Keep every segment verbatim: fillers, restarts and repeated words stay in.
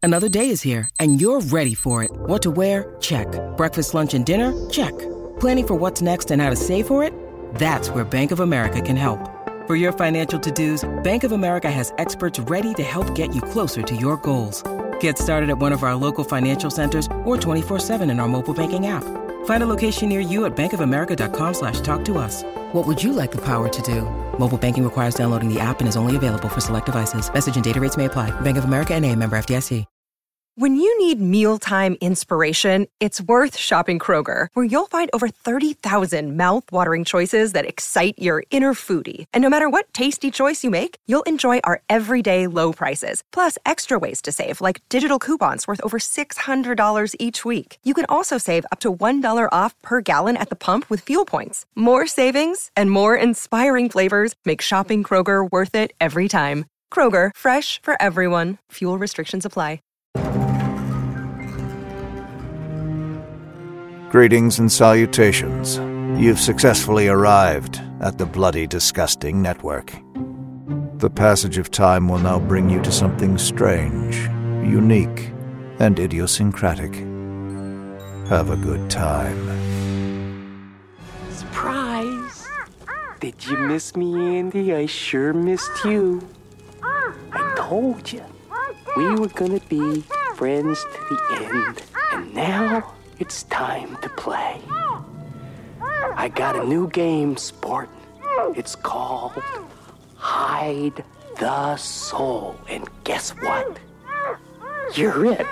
Another day is here, and you're ready for it. What to wear? Check. Breakfast, lunch, and dinner? Check. Planning for what's next and how to save for it? That's where Bank of America can help. For your financial to-dos, Bank of America has experts ready to help get you closer to your goals. Get started at one of our local financial centers or twenty-four seven in our mobile banking app. Find a location near you at bankofamerica.com slash talk to us. What would you like the power to do? Mobile banking requires downloading the app and is only available for select devices. Message and data rates may apply. Bank of America N A, member F D I C. When you need mealtime inspiration, it's worth shopping Kroger, where you'll find over thirty thousand mouth-watering choices that excite your inner foodie. And no matter what tasty choice you make, you'll enjoy our everyday low prices, plus extra ways to save, like digital coupons worth over six hundred dollars each week. You can also save up to one dollar off per gallon at the pump with fuel points. More savings and more inspiring flavors make shopping Kroger worth it every time. Kroger, fresh for everyone. Fuel restrictions apply. Greetings and salutations. You've successfully arrived at the Bloody Disgusting Network. The passage of time will now bring you to something strange, unique, and idiosyncratic. Have a good time. Surprise! Did you miss me, Andy? I sure missed you. I told you, we were gonna be friends to the end, and now it's time to play. I got a new game, sport. It's called Hide the Soul. And guess what? You're it.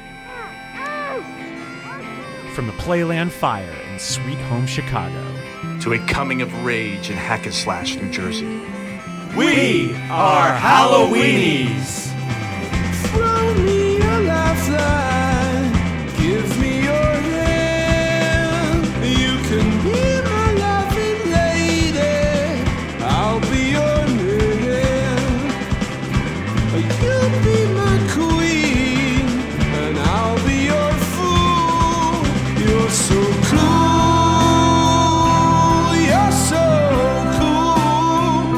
From the Playland Fire in Sweet Home Chicago to a coming of rage in Hack-and-Slash, New Jersey. We are Halloweenies! Throw me a lifeline, give me your hand. You can be my loving lady, I'll be your man. You be my queen, and I'll be your fool. You're so cool, you're so cool.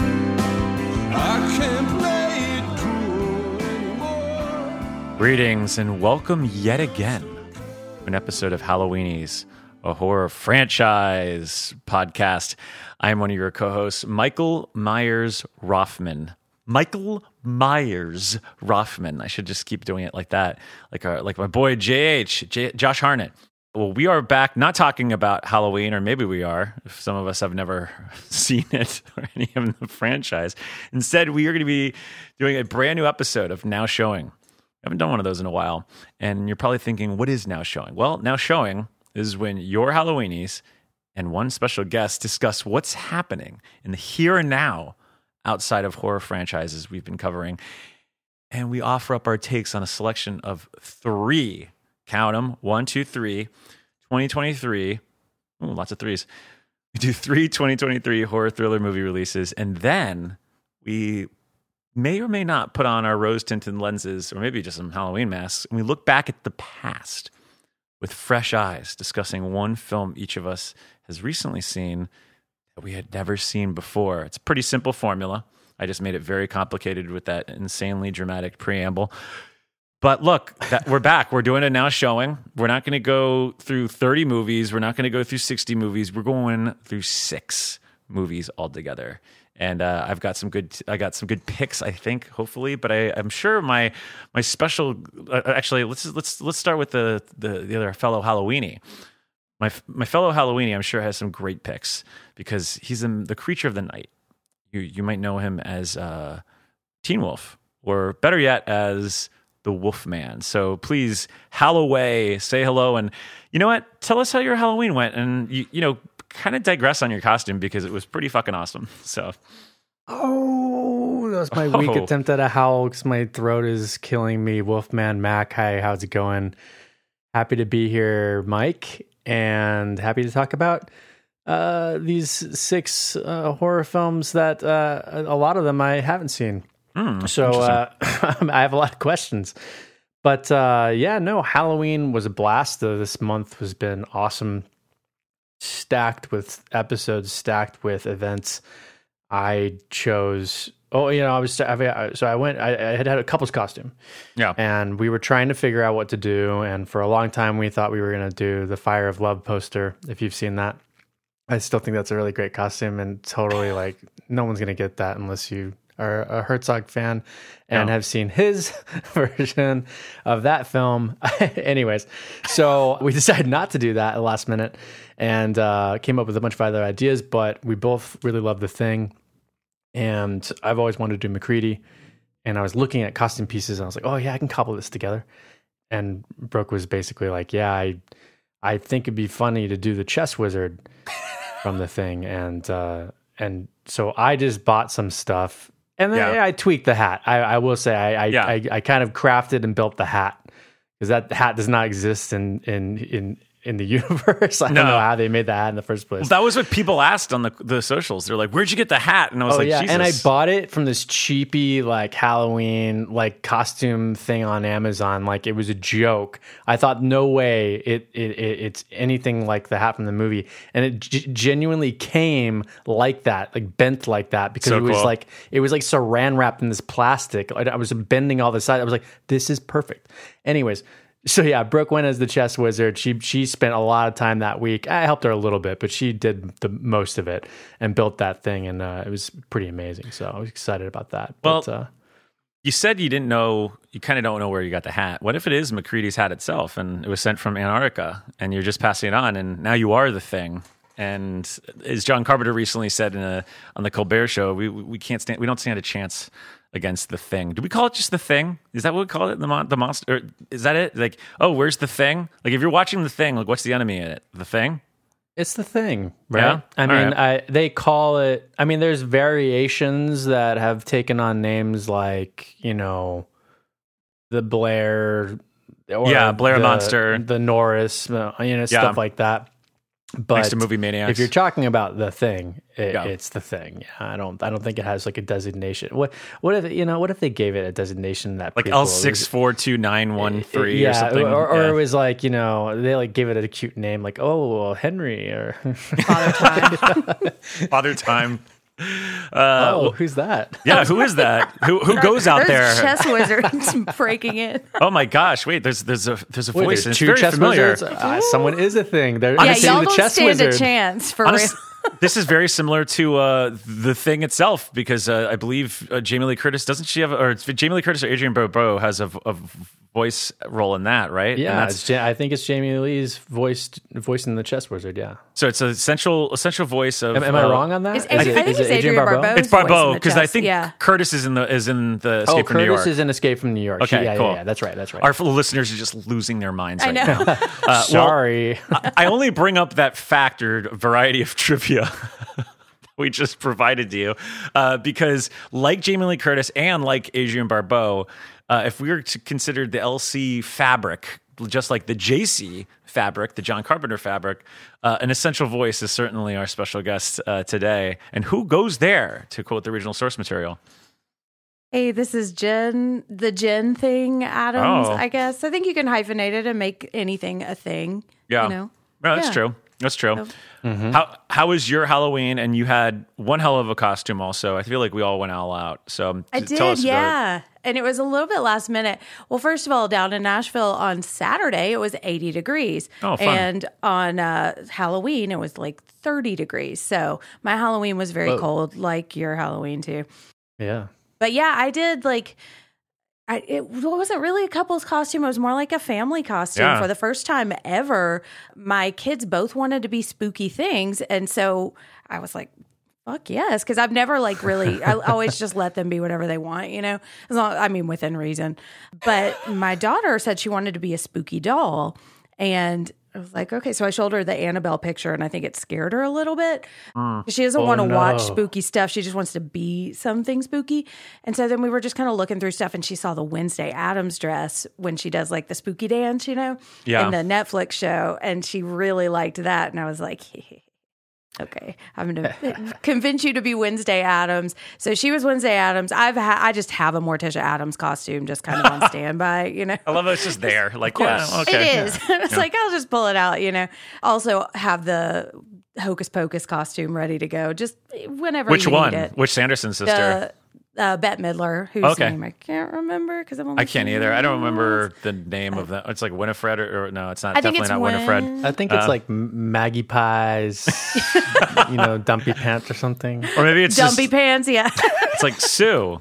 I can't play it cool anymore. Greetings and welcome yet again to an episode of Halloweenies, a horror franchise podcast. I'm one of your co-hosts, Michael Myers Rothman. Michael Myers Rothman. I should just keep doing it like that, like our, like my boy J H, J, Josh Harnett. Well, we are back, not talking about Halloween, or maybe we are, if some of us have never seen it or any of the franchise. Instead, we are going to be doing a brand new episode of Now Showing. I haven't done one of those in a while, and you're probably thinking, what is Now Showing? Well, Now Showing is when your Halloweenies and one special guest discuss what's happening in the here and now outside of horror franchises we've been covering, and we offer up our takes on a selection of three, count them, one, two, three, twenty twenty-three, ooh, lots of threes. We do three twenty twenty-three horror thriller movie releases, and then we may or may not put on our rose-tinted lenses, or maybe just some Halloween masks, and we look back at the past with fresh eyes, discussing one film each of us has recently seen that we had never seen before. It's a pretty simple formula. I just made it very complicated with that insanely dramatic preamble. But look, that, we're back. We're doing a Now Showing. We're not going to go through thirty movies. We're not going to go through sixty movies. We're going through six movies altogether. And uh, I've got some good. I got some good picks, I think, hopefully. But I, I'm sure my my special. Uh, actually, let's let's let's start with the the, the other fellow Halloweenie. My my fellow Halloweenie, I'm sure, has some great picks because he's in the creature of the night. You you might know him as uh, Teen Wolf, or better yet, as the Wolfman. So please, Halloway, say hello, and you know what? Tell us how your Halloween went, and you you know. kind of digress on your costume because it was pretty fucking awesome. So, oh, that was my oh. weak attempt at a howl because my throat is killing me. Wolfman Mac, hi, how's it going? Happy to be here, Mike, and happy to talk about uh, these six uh, horror films that uh, a lot of them I haven't seen. Mm, so uh, I have a lot of questions. But uh, yeah, no, Halloween was a blast. Uh, this month has been awesome. Stacked with episodes, stacked with events. I chose. Oh, you know, I was so I went. I, I had had a couple's costume. Yeah, and we were trying to figure out what to do. And for a long time, we thought we were going to do the Fire of Love poster. If you've seen that, I still think that's a really great costume, and totally like no one's going to get that unless you are a Herzog fan and no. have seen his version of that film. Anyways, so we decided not to do that at the last minute, and uh, came up with a bunch of other ideas. But we both really love The Thing. And I've always wanted to do MacReady, and I was looking at costume pieces, and I was like, "Oh yeah, I can cobble this together." And Brooke was basically like, "Yeah, I, I think it'd be funny to do the chess wizard from The Thing," and uh, and so I just bought some stuff, and then yeah. I tweaked the hat. I, I will say, I I, yeah. I I kind of crafted and built the hat because that hat does not exist in in in. in the universe. I no. don't know how they made the hat in the first place. Well, that was what people asked on the the socials. They're like, "Where'd you get the hat?" And I was oh, like, yeah. Jesus. And I bought it from this cheapy like Halloween like costume thing on Amazon. Like it was a joke. I thought no way it, it, it it's anything like the hat from the movie, and it g- genuinely came like that, like bent like that because so it was cool. like it was like saran wrapped in this plastic. I, I was bending all the sides. I was like, this is perfect. Anyways. So yeah, Brooke went as the chess wizard. She she spent a lot of time that week. I helped her a little bit, but she did the most of it and built that thing, and uh, it was pretty amazing. So I was excited about that. Well, but, uh, you said you didn't know, you kind of don't know where you got the hat. What if it is MacReady's hat itself, and it was sent from Antarctica, and you're just passing it on, and now you are the thing? And as John Carpenter recently said in a on the Colbert Show, we we can't stand, we don't stand a chance against the Thing. Do we call it just the Thing? Is that what we call it? The mon- the monster? Or is that it? Like, oh, where's the Thing? Like, if you're watching the Thing, like, what's the enemy in it? The Thing? it's the Thing, right? Yeah? I All mean, right. I they call it. I mean, there's variations that have taken on names like you know, the Blair, or Yeah, Blair the, Monster. the Norris, uh, you know, Yeah. stuff like that. But Next to Movie Maniacs. if you're talking about the Thing, it, Yeah. it's the Thing. Yeah, I don't. I don't think it has like a designation. What? What if you know? What if they gave it a designation that like prequel? L It was- six four two nine one three yeah, or something? or, or Yeah. it was like you know they like gave it a cute name like oh well, Henry or Father Time. Father Time. Uh, oh well, who's that? yeah, who is that? Who who goes out There's there? chess wizards breaking in. Oh my gosh! Wait, there's there's a there's a Wait, voice. there's and it's two very chess familiar. wizards. Uh, someone is a thing. They're, Yeah, honestly, y'all the don't chess stand wizard. a chance for Honest- real. This is very similar to uh, the Thing itself because uh, I believe uh, Jamie Lee Curtis doesn't she have or it's Jamie Lee Curtis or Adrienne Barbeau has a, a voice role in that, right? And Yeah, that's, it's, Ja- I think it's Jamie Lee's voiced voicing the chess wizard. Yeah, so it's a essential essential voice of. am, am I uh, wrong on that? It's, Is I it- think is it's it Adrienne Barbeau. It's Barbeau because because I think yeah. Curtis is in the is in the Oh, Escape from New Curtis York. is in Escape from New York. Okay, yeah, cool. yeah, yeah, that's right. That's right. Our listeners are just losing their minds I right know. now. Uh, well, Sorry. I I only bring up that factored variety of trivia we just provided to you uh, because, like Jamie Lee Curtis and like Adrienne Barbeau, uh, if we were to consider the L C fabric, just like the J C fabric, the John Carpenter fabric, uh, an essential voice is certainly our special guest uh, today. And who goes there, to quote the original source material? Hey, this is Jen, the Jen thing, Adams, Oh. I guess. I think you can hyphenate it and make anything a thing. Yeah, You know? no, that's Yeah. true. That's true. So- How how was your Halloween? And you had one hell of a costume. Also, I feel like we all went all out. So I t- did, tell us about it. yeah. And it was a little bit last minute. Well, first of all, down in Nashville on Saturday, it was eighty degrees. Oh, fun. And on uh, Halloween, it was like thirty degrees. So my Halloween was very Whoa. cold, like your Halloween too. Yeah. But yeah, I did like, I, it wasn't really a couple's costume. It was more like a family costume. Yeah. For the first time ever, my kids both wanted to be spooky things. And so I was like, fuck yes. Because I've never like really, I always just let them be whatever they want, you know? As long, I mean, within reason. But my daughter said she wanted to be a spooky doll. And I was like, okay. So I showed her the Annabelle picture, and I think it scared her a little bit. She doesn't Oh, want to no. watch spooky stuff. She just wants to be something spooky. And so then we were just kind of looking through stuff, and she saw the Wednesday Addams dress when she does like the spooky dance, you know, Yeah. in the Netflix show. And she really liked that. And I was like, okay, I'm going to convince you to be Wednesday Addams. So she was Wednesday Addams. I've ha- I just have a Morticia Addams costume just kind of on standby, you know. I love that it's just there. Like, course. yeah, okay. It is. It's like, I'll just pull it out, you know. Also have the Hocus Pocus costume ready to go. Just whenever Which you one? need it. Which Sanderson sister? The, uh, Bette Midler, whose Okay. name I can't remember because I'm only I can't either. I don't remember the name of that. It's like Winifred, or, or no, it's not. I think Definitely it's not Win- Winifred. I think it's Uh, like Maggie Pies, you know, Dumpy Pants or something. Or maybe it's Dumpy just, Pants. Yeah, it's like Sue.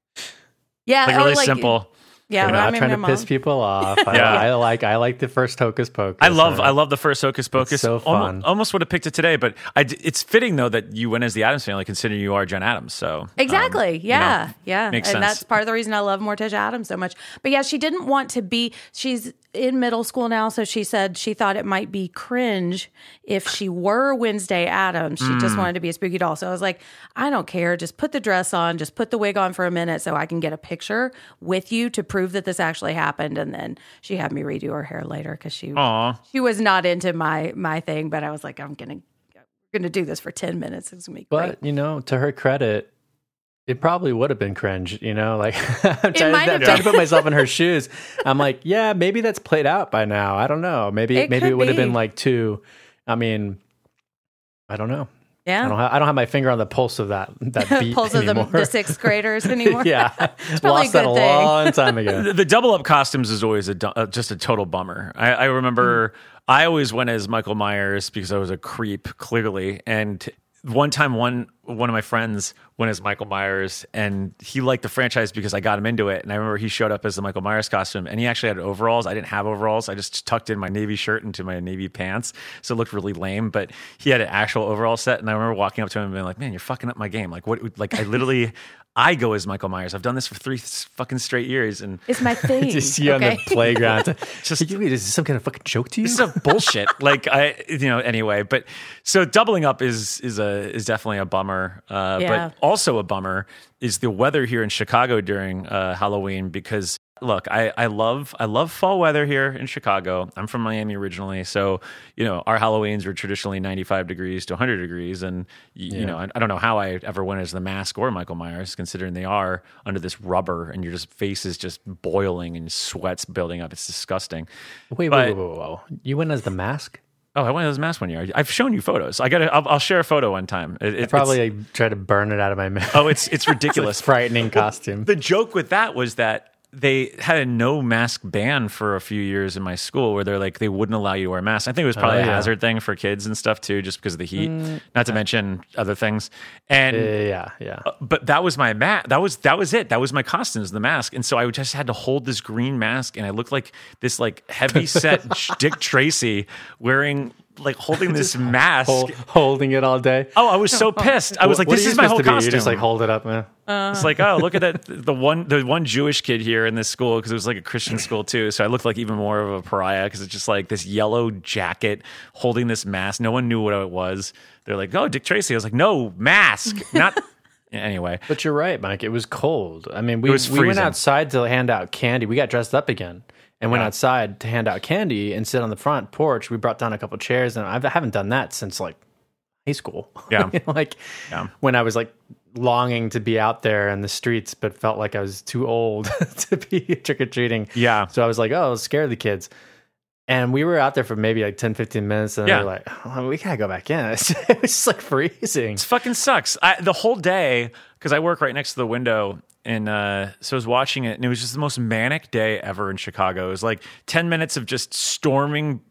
yeah, Like or really like- simple. Yeah, You're well, I not mean, trying my to mom. piss people off. I, Yeah. I like I like the first Hocus Pocus. I love Uh, I love the first Hocus Pocus. so fun. Almost, almost would have picked it today, but I d it's fitting though that you went as the Addams family, considering you are Jen Adams. So um, Exactly. you Yeah. know, yeah. makes and sense. that's part of the reason I love Morticia Addams so much. But yeah, she didn't want to be, she's in middle school now. So she said she thought it might be cringe if she were Wednesday Addams. She Mm. just wanted to be a spooky doll. So I was like, I don't care. Just put the dress on, just put the wig on for a minute so I can get a picture with you to prove that this actually happened. And then she had me redo her hair later because she, Aw. she was not into my, my thing. But I was like, I'm going to, going to do this for ten minutes. It's going to be great. But you know, to her credit, it probably would have been cringe. You know, like I'm trying, might to, have I'm trying to been. put myself in her shoes. I'm like, yeah, maybe that's played out by now. I don't know. Maybe It maybe could it would have be. been like two. I mean, I don't know. Yeah. I don't have I don't have my finger on the pulse of that that beat Pulse of the, anymore. the sixth graders anymore. yeah, probably a lost that a good thing. long time ago. The, the double up costumes is always a du- uh, just a total bummer. I, I remember I always went as Michael Myers because I was a creep, clearly. And one time, one one of my friends went as Michael Myers, and he liked the franchise because I got him into it. And I remember he showed up as the Michael Myers costume, and he actually had overalls. I didn't have overalls. I just tucked in my navy shirt into my navy pants, so it looked really lame. But he had an actual overall set, and I remember walking up to him and being like, "Man, you're fucking up my game." Like what? Like I literally. I go as Michael Myers. I've done this for three fucking straight years, and It's my thing. Just see you okay? on the playground. Just- just you, is this some kind of fucking joke to you? this is a bullshit. Like I, you know, anyway. But so doubling up is is a is definitely a bummer. Uh, Yeah. But also a bummer is the weather here in Chicago during uh, Halloween. Because look, I I love I love fall weather here in Chicago. I'm from Miami originally, so you know our Halloweens were traditionally ninety-five degrees to one hundred degrees, and you, you know I, I don't know how I ever went as the Mask or Michael Myers, considering they are under this rubber and your just face is just boiling and sweat's building up. It's disgusting. Wait, But- wait, wait, wait, wait. You went as the Mask? Oh, I went as a mask one year. I've shown you photos. I got. I'll, I'll share a photo one time. It, it, Probably it's- like, try to burn it out of my mouth. oh, it's it's ridiculous. It's a frightening costume. The joke with that was that they had a no mask ban for a few years in my school, where they're like they wouldn't allow you to wear masks. I think it was probably Oh, a yeah. hazard thing for kids and stuff too, just because of the heat. Not to mention other things. And Yeah, yeah. but that was my mat. That was that was it. That was my costumes, the mask. And so I just had to hold this green mask, and I looked like this like heavy set Dick Tracy wearing like holding this mask. Hol- holding it all day. Oh, I was so pissed. I was like, What "This are you is my whole supposed to be? costume." You just like hold it up, man. It's like, oh, look at that. The one, the one Jewish kid here in this school, because it was like a Christian school too. So I looked like even more of a pariah because it's just like this yellow jacket holding this mask. No one knew what it was. They're like, oh, Dick Tracy. I was like, no, mask, not. Anyway, But you're right, Mike. It was cold. I mean, we, was we went freezing. outside to hand out candy. We got dressed up again and went Yeah. outside to hand out candy and sit on the front porch. We brought down a couple chairs, and I've, I haven't done that since like high school. Yeah. like Yeah. when I was like longing to be out there in the streets, but felt like I was too old to be trick or treating. Yeah. So I was like, oh, I was scared of the kids. And we were out there for maybe like ten, fifteen minutes, and Yeah. they were like, oh, we gotta go back in. It was just like freezing. it fucking sucks. I, the whole day, because I work right next to the window. And uh, so I was watching it, and it was just the most manic day ever in Chicago. It was like ten minutes of just storming,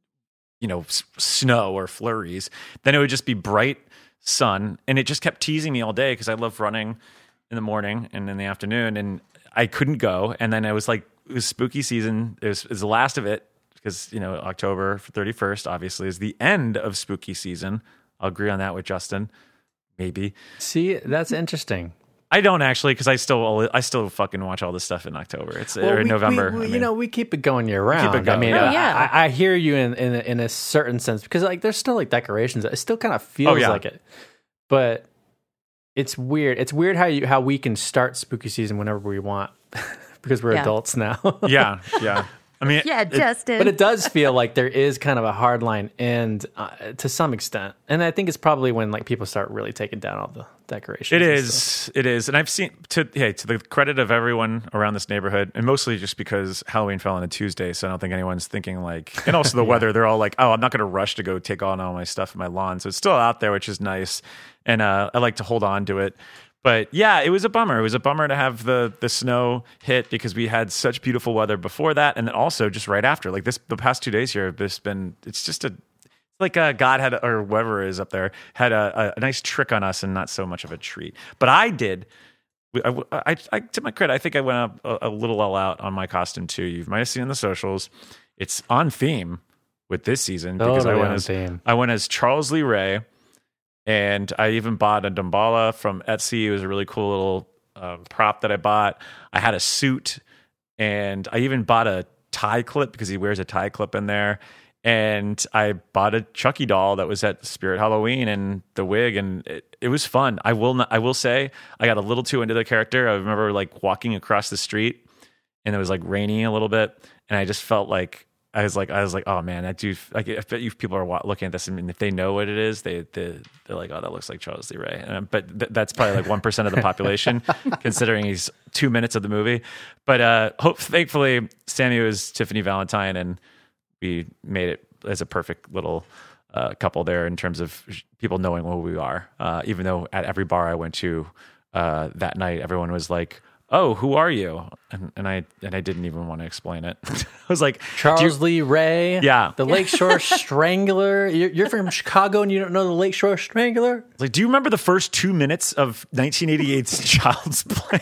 you know, s- snow or flurries. Then it would just be bright sun, and it just kept teasing me all day because I love running in the morning and in the afternoon, and I couldn't go. And then it was like it was spooky season. It was, it was the last of it because you know October thirty-first obviously is the end of spooky season. I'll agree on that with Justin. Maybe See, that's interesting. I don't actually because I still I still fucking watch all this stuff in October. It's Well, or in we- November. we- we- I you mean. know, we keep it going year round. it going, I mean, yeah. Oh, yeah. I, I hear you in, in a- in a certain sense because like there's still like decorations. It still kind of feels Oh, yeah. like it, but it's weird. It's weird how you how we can start spooky season whenever we want because we're Yeah. adults now. yeah, yeah. I mean, Yeah, it- Justin. But it does feel like there is kind of a hard line, and uh, to some extent, and I think it's probably when like people start really taking down all the decorations. It and is. stuff. It is. And I've seen, to hey, to the credit of everyone around this neighborhood, and mostly just because Halloween fell on a Tuesday, so I don't think anyone's thinking like, and also the weather, they're all like, oh, I'm not going to rush to go take on all my stuff in my lawn. So it's still out there, which is nice. And uh, I like to hold on to it. But yeah, it was a bummer. It was a bummer to have the the snow hit because we had such beautiful weather before that, and then also just right after. Like this, the past two days here have just been. It's just a like uh, God had, or whoever is up there, had a, a nice trick on us and not so much of a treat. But I did. I, I, I to my credit, I think I went up a, a little all out on my costume too. You might have seen in the socials. It's on theme with this season because Totally I went on as theme. I went as Charles Lee Ray. And I even bought a Damballa from Etsy. It was a really cool little uh, prop that I bought. I had a suit, and I even bought a tie clip because he wears a tie clip in there. And I bought a Chucky doll that was at Spirit Halloween and the wig, and it, it was fun. I will not, I will say I got a little too into the character. I remember like walking across the street, and it was like raining a little bit, and I just felt like. I was like, I was like, oh man, that dude. Like, I bet you people are wa- looking at this, and if they know what it is, they, they they're like, oh, that looks like Charles Lee Ray. Um, but th- that's probably like one percent of the population, considering he's two minutes of the movie. But uh, hope, thankfully, Sammy was Tiffany Valentine, and we made it as a perfect little uh, couple there in terms of people knowing who we are. Uh, even though at every bar I went to uh, that night, everyone was like, oh, who are you? And, and I and I didn't even want to explain it. I was like, Charles do you- Lee Ray, Yeah. the Lakeshore Strangler. You're, you're from Chicago and you don't know the Lakeshore Strangler? like, do you remember the first two minutes of nineteen eighty-eight's Child's Play?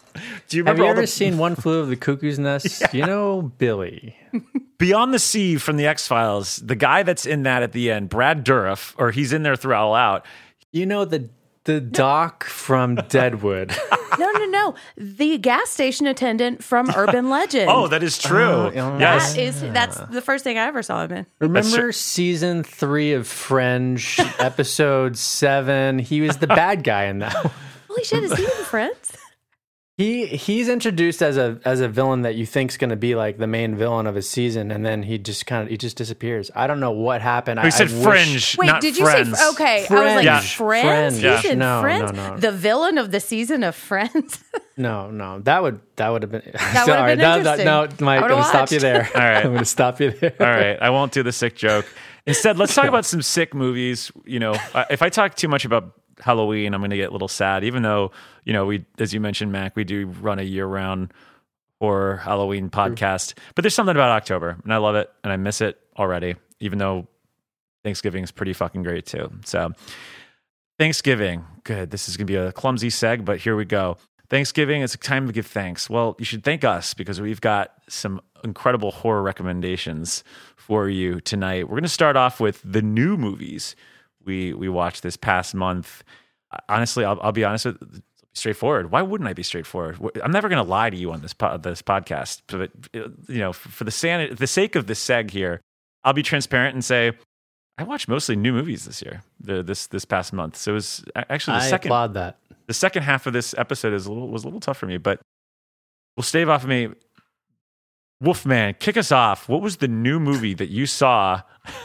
Do you Have remember you all ever the seen One Flew Over the Cuckoo's Nest? You know Billy. Beyond the Sea from the X-Files? The guy that's in that at the end, Brad Dourif, or he's in there throughout out. You know the the doc from Deadwood. No, no, no. The gas station attendant from Urban Legend. Oh, that is true. Oh, yeah. Yes. That is that's the first thing I ever saw him in. Remember season three of Fringe, episode seven? He was the bad guy in that. Holy shit, is he in Friends? He he's introduced as a as a villain that you think's going to be like the main villain of his season, and then he just kind of he just disappears. I don't know what happened. We I, said I wish- Fringe, Wait, not did you Friends. say okay? I was Friends. like Yeah. Friends. Friends. He's Yeah. in No, Friends. no, no. The villain of the season of Friends. No, no, that would that would have been. That would have been no, interesting. no, Mike, I I'm would've going to stop you watched. there. All right. I'm going to stop you there. All right, I won't do the sick joke. Instead, let's talk about some sick movies. You know, I- if I talk too much about Halloween, I'm going to get a little sad. Even though, you know, we, as you mentioned, Mac, we do run a year-round horror Halloween podcast. But there's something about October, and I love it, and I miss it already. Even though Thanksgiving is pretty fucking great too. So, Thanksgiving, good. This is going to be a clumsy seg, but here we go. Thanksgiving, it's a time to give thanks. Well, you should thank us because we've got some incredible horror recommendations for you tonight. We're going to start off with the new movies we we watched this past month. Honestly, I'll, I'll be honest with straightforward. Why wouldn't I be straightforward? I'm never going to lie to you on this po- this podcast, but you know, for, for the san- the sake of this seg here, I'll be transparent and say I watched mostly new movies this year, the, this this past month. So it was actually the I second. applaud that. The second half of this episode is a little, was a little tough for me, but we'll stave off of me. Wolfman, kick us off. What was the new movie that you saw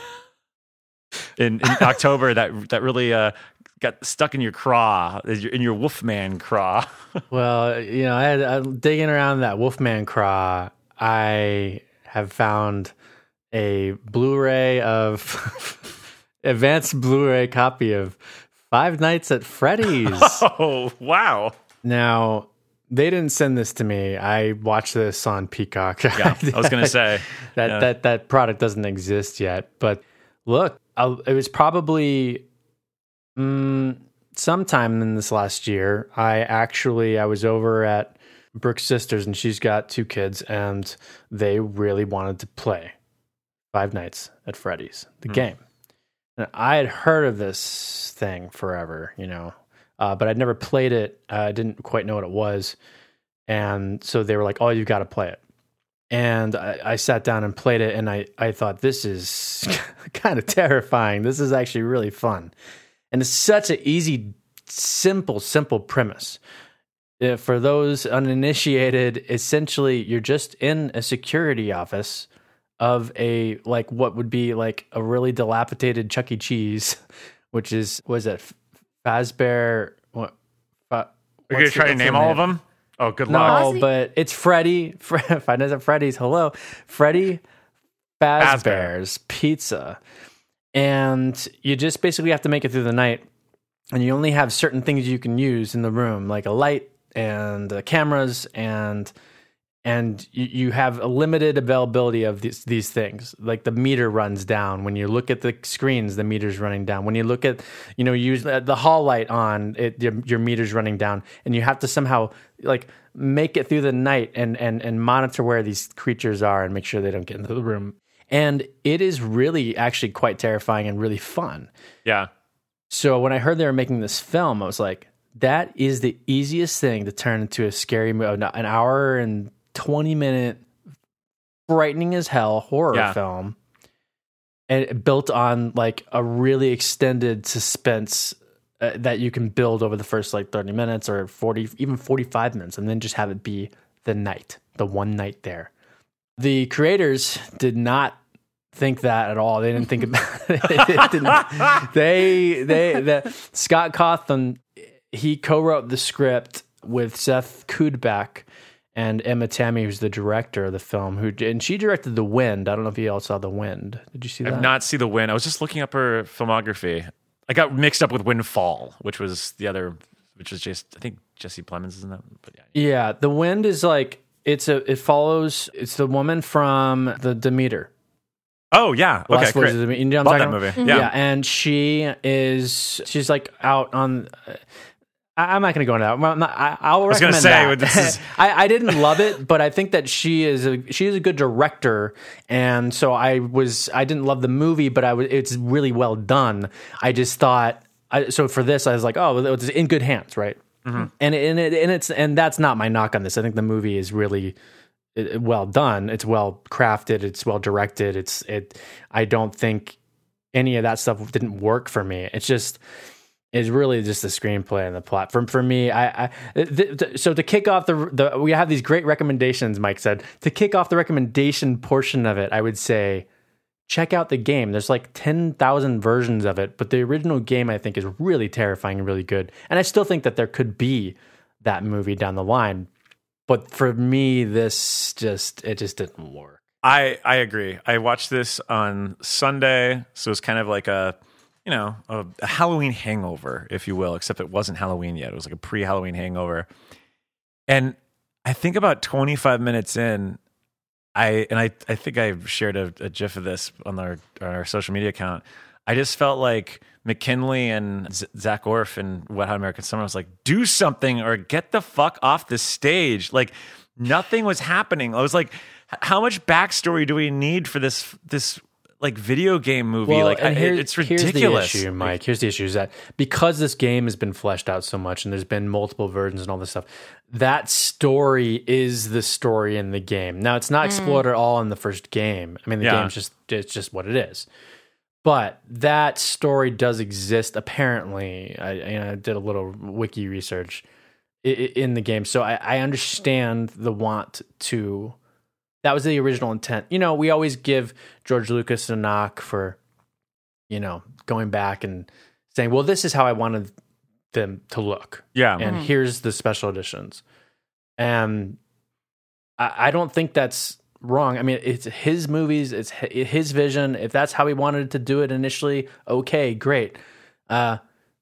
in, in October that that really uh, got stuck in your craw, in your Wolfman craw? Well, you know, I had uh, digging around that Wolfman craw. I have found a Blu-ray of advanced Blu-ray copy of Five Nights at Freddy's. Oh, wow. Now, they didn't send this to me. I watched this on Peacock. Yeah, I was going to say. that, yeah. that that product doesn't exist yet. But look, I'll, it was probably mm, sometime in this last year. I actually, I was over at Brooke's sister's, and she's got two kids, and they really wanted to play Five Nights at Freddy's, the Hmm. game. And I had heard of this thing forever, you know, uh, but I'd never played it. Uh, I didn't quite know what it was. And so they were like, oh, you've got to play it. And I, I sat down and played it, and I, I thought, this is kind of terrifying. This is actually really fun. And it's such an easy, simple, simple premise. Uh, For those uninitiated, essentially you're just in a security office of a like what would be like a really dilapidated Chuck E. Cheese, which is was it Fazbear? What? Fa- Are you gonna what's try the- to what's the name all name? of them? Oh, good luck. No, but it's Freddy. Fre- Five Nights at Freddy's. Hello, Freddy Fazbear's Pizza, and you just basically have to make it through the night, and you only have certain things you can use in the room, like a light and uh, cameras, and and you, you have a limited availability of these these things. Like the meter runs down when you look at the screens, the meter's running down. When you look at, you know, use the hall light on, it your, your meter's running down, and you have to somehow like make it through the night and and and monitor where these creatures are and make sure they don't get into the room. And it is really actually quite terrifying and really fun. Yeah. So when I heard they were making this film, I was like, that is the easiest thing to turn into a scary movie, an hour and twenty minute, frightening as hell horror Yeah. film, and built on like a really extended suspense uh, that you can build over the first like thirty minutes or forty, even forty-five minutes, and then just have it be the night, the one night there. The creators did not think that at all. They didn't think about it. They, didn't, they, they, the, Scott Cawthon, he co-wrote the script with Seth Kudbak and Emma Tammy, who's the director of the film, who and she directed The Wind. I don't know if you all saw The Wind. Did you see that? I've not seen The Wind. I was just looking up her filmography. I got mixed up with Windfall, which was the other, which was just I think Jesse Plemons is in that. But yeah, Yeah, The Wind is like it's a it follows. It's the woman from the Demeter. Oh yeah, okay, Last Voyage great. of the Demeter. You know what I'm Love that talking movie. about? Yeah. Yeah, and she is she's like out on. I, I'm not going to go into that. I'm not, I, I'll was gonna recommend say, that. this is- I, I didn't love it, but I think that she is a she is a good director, and so I was I didn't love the movie, but I was it's really well done. I just thought I, so for this I was like, oh, it's in good hands, right? Mm-hmm. And and it, and it's and that's not my knock on this. I think the movie is really uh, well done. It's well crafted. It's well directed. It's it. I don't think any of that stuff didn't work for me. It's just. Is really just the screenplay and the plot. For for me, I, I th- th- so to kick off the the we have these great recommendations. Mike said to kick off the recommendation portion of it, I would say check out the game. There's like ten thousand versions of it, but the original game I think is really terrifying and really good. And I still think that there could be that movie down the line, but for me, this just it just didn't work. I I agree. I watched this on Sunday, so it's kind of like a. You know, a, a Halloween hangover, if you will, except it wasn't Halloween yet. It was like a pre-Halloween hangover. And I think about twenty-five minutes in, I and I, I think I shared a, a GIF of this on our on our social media account. I just felt like McKinley and Z- Zach Orff and Wet Hot American Summer was like, do something or get the fuck off the stage. Like nothing was happening. I was like, how much backstory do we need for this this like video game movie? Well, like and I, here- it's ridiculous. Here's the issue, Mike. Here's the issue: is that because this game has been fleshed out so much, and there's been multiple versions and all this stuff, that story is the story in the game. Now, it's not explored at all in the first game. I mean, the Yeah. game's just it's just what it is. But that story does exist. Apparently, I, you know, I did a little wiki research i- i- in the game, so I, I understand the want to. That was the original intent. You know, we always give George Lucas a knock for, you know, going back and saying, well, this is how I wanted them to look. Yeah. And here's the special editions. And I, I don't think that's wrong. I mean, it's his movies, it's his vision. If that's how he wanted to do it initially, okay, great. Uh,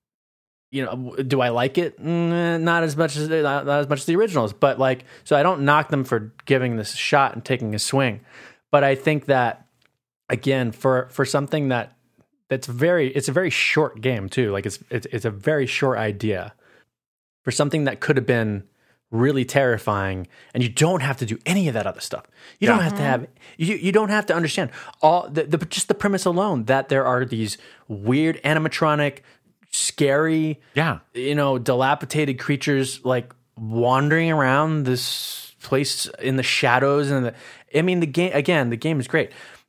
you know, do I like it? Mm, not as much as not, not as much as the originals, but like, so I don't knock them for giving this a shot and taking a swing. But I think that again, for for something that that's very, it's a very short game too. Like it's it's it's a very short idea for something that could have been really terrifying, and you don't have to do any of that other stuff. You Yeah. don't have to have you you don't have to understand all the, the just the premise alone that there are these weird animatronic, scary, Yeah. you know, dilapidated creatures like wandering around this place in the shadows. And the, I mean, the game again, the game is great.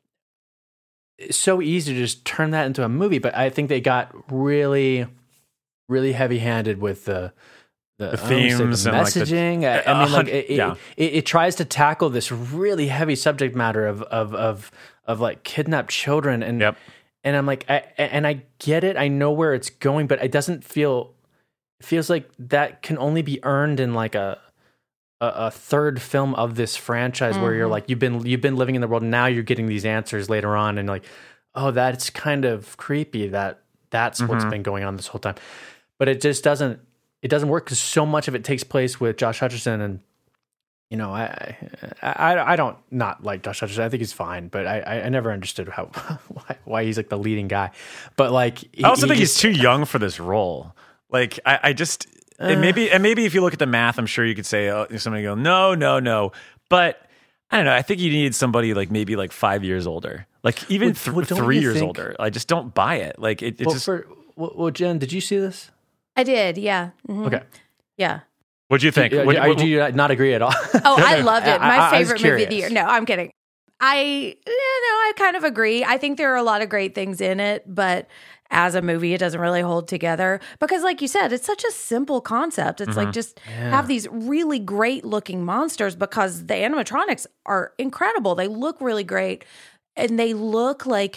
It's so easy to just turn that into a movie, but I think they got really, really heavy handed with the the, The I don't wanna say themes the and, like, the- messaging. I, I mean, like it, yeah. it, it, it tries to tackle this really heavy subject matter of of of of like kidnapped children, and Yep. and I'm like, I, and I get it, I know where it's going, but it doesn't feel. It feels like that can only be earned in like a a, a third film of this franchise, where you're like, you've been you've been living in the world, now you're getting these answers later on, and like, oh, that's kind of creepy that that's what's Mm-hmm. been going on this whole time. But it just doesn't. It doesn't work because so much of it takes place with Josh Hutcherson, and you know, I, I, I don't not like Josh Hutcherson. I think he's fine, but I, I never understood how why, why he's like the leading guy. But like, he, I also he think just- he's too young for this role. Like, I, I just and maybe and maybe if you look at the math, I'm sure you could say oh, somebody go no, no, no. But I don't know. I think you need somebody like maybe like five years older, like even Well, th- well, don't three you years think- older. I just don't buy it. Like it, it well, just. for, well, well, Jen, did you see this? I did, yeah. Mhm. Okay. Yeah. What'd you think? Do, What- do, what- do you not agree at all? Oh, I loved it. I- My I- I was favorite movie of the curious. year. No, I'm kidding. I, you know, I kind of agree. I think there are a lot of great things in it, but as a movie, it doesn't really hold together because, like you said, it's such a simple concept. It's like just have these really great looking monsters because the animatronics are incredible. They look really great and they look like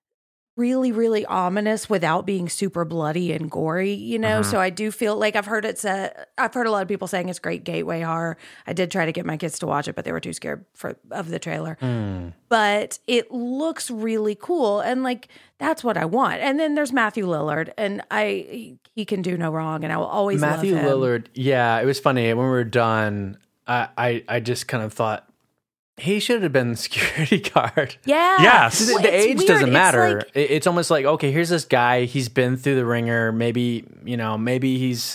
really, really ominous without being super bloody and gory, you know? So I do feel like I've heard it said, I've heard a lot of people saying it's great gateway horror. I did try to get my kids to watch it, but they were too scared for of the trailer. But it looks really cool. And like, that's what I want. And then there's Matthew Lillard and I, he can do no wrong. And I will always Matthew love him. Lillard. Yeah, it was funny when we were done. I, I, I just kind of thought he should have been the security guard. Yeah. Yes. The, Well, the it's age weird. doesn't It's matter. like- It- it's almost like, okay, here's this guy. He's been through the ringer. Maybe, you know, maybe he's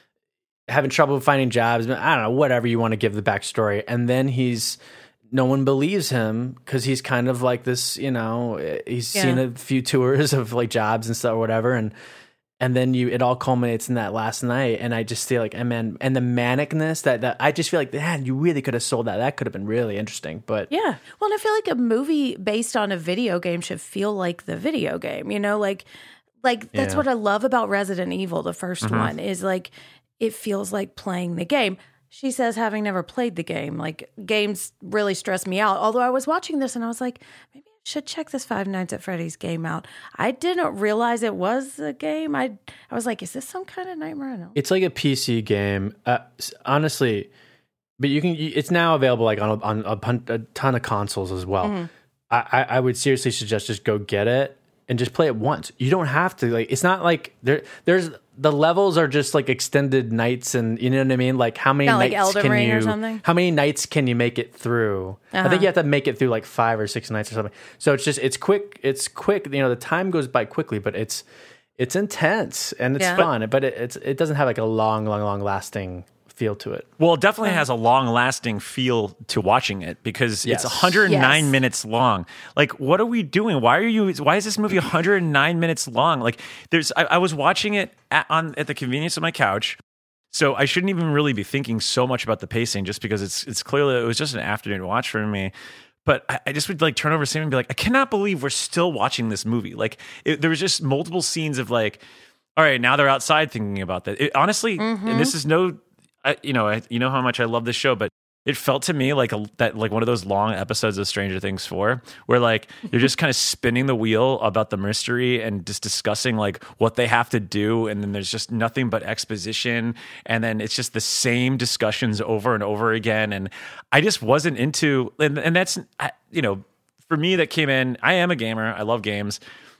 having trouble finding jobs. I don't know, whatever you want to give the backstory. And then he's, no one believes him because he's kind of like this, you know, he's Yeah. seen a few tours of like jobs and stuff or whatever. And, and then you, it all culminates in that last night. And I just feel like, and man, and the manicness that, that I just feel like, man, you really could have sold that. That could have been really interesting. But Yeah. Well, and I feel like a movie based on a video game should feel like the video game, you know, like like that's Yeah. what I love about Resident Evil, the 1st one, is like it feels like playing the game. She says having never played the game, like games really stress me out. Although I was watching this and I was like, maybe I should check this Five Nights at Freddy's game out. I didn't realize it was a game. I I was like, is this some kind of nightmare? I know. it's like a P C game, uh, s- honestly. But you can. you- It's now available like on a, on a, pun- a ton of consoles as well. Mm-hmm. I, I, I would seriously suggest just go get it and just play it once. You don't have to like. It's not like there. There's the levels are just like extended nights, and you know what I mean. Like how many Kinda like nights Elden can Ring you? or something? How many nights can you make it through? I Uh-huh. think you have to make it through like five or six nights or something. So it's just it's quick. It's quick. You know the time goes by quickly, but it's it's intense and it's Yeah. fun. But it, it's it doesn't have like a long, long, long lasting feel to it. Well, it definitely has a long lasting feel to watching it because Yes. it's one hundred nine Yes. minutes long. Like, what are we doing? Why are you, why is this movie one hundred nine minutes long? Like, there's, I, I was watching it at, on, at the convenience of my couch. So I shouldn't even really be thinking so much about the pacing just because it's, it's clearly, it was just an afternoon watch for me. But I, I just would like turn over to Sam and be like, I cannot believe we're still watching this movie. Like, it, there was just multiple scenes of like, all right, now they're outside thinking about that. It, honestly, and this is no, I, you know, I, you know how much I love this show, but it felt to me like a, that, like one of those long episodes of Stranger Things four, where like you're just kind of spinning the wheel about the mystery and just discussing like what they have to do, and then there's just nothing but exposition, and then it's just the same discussions over and over again, and I just wasn't into, and, and that's, I- you know, for me that came in. I am a gamer. I love games.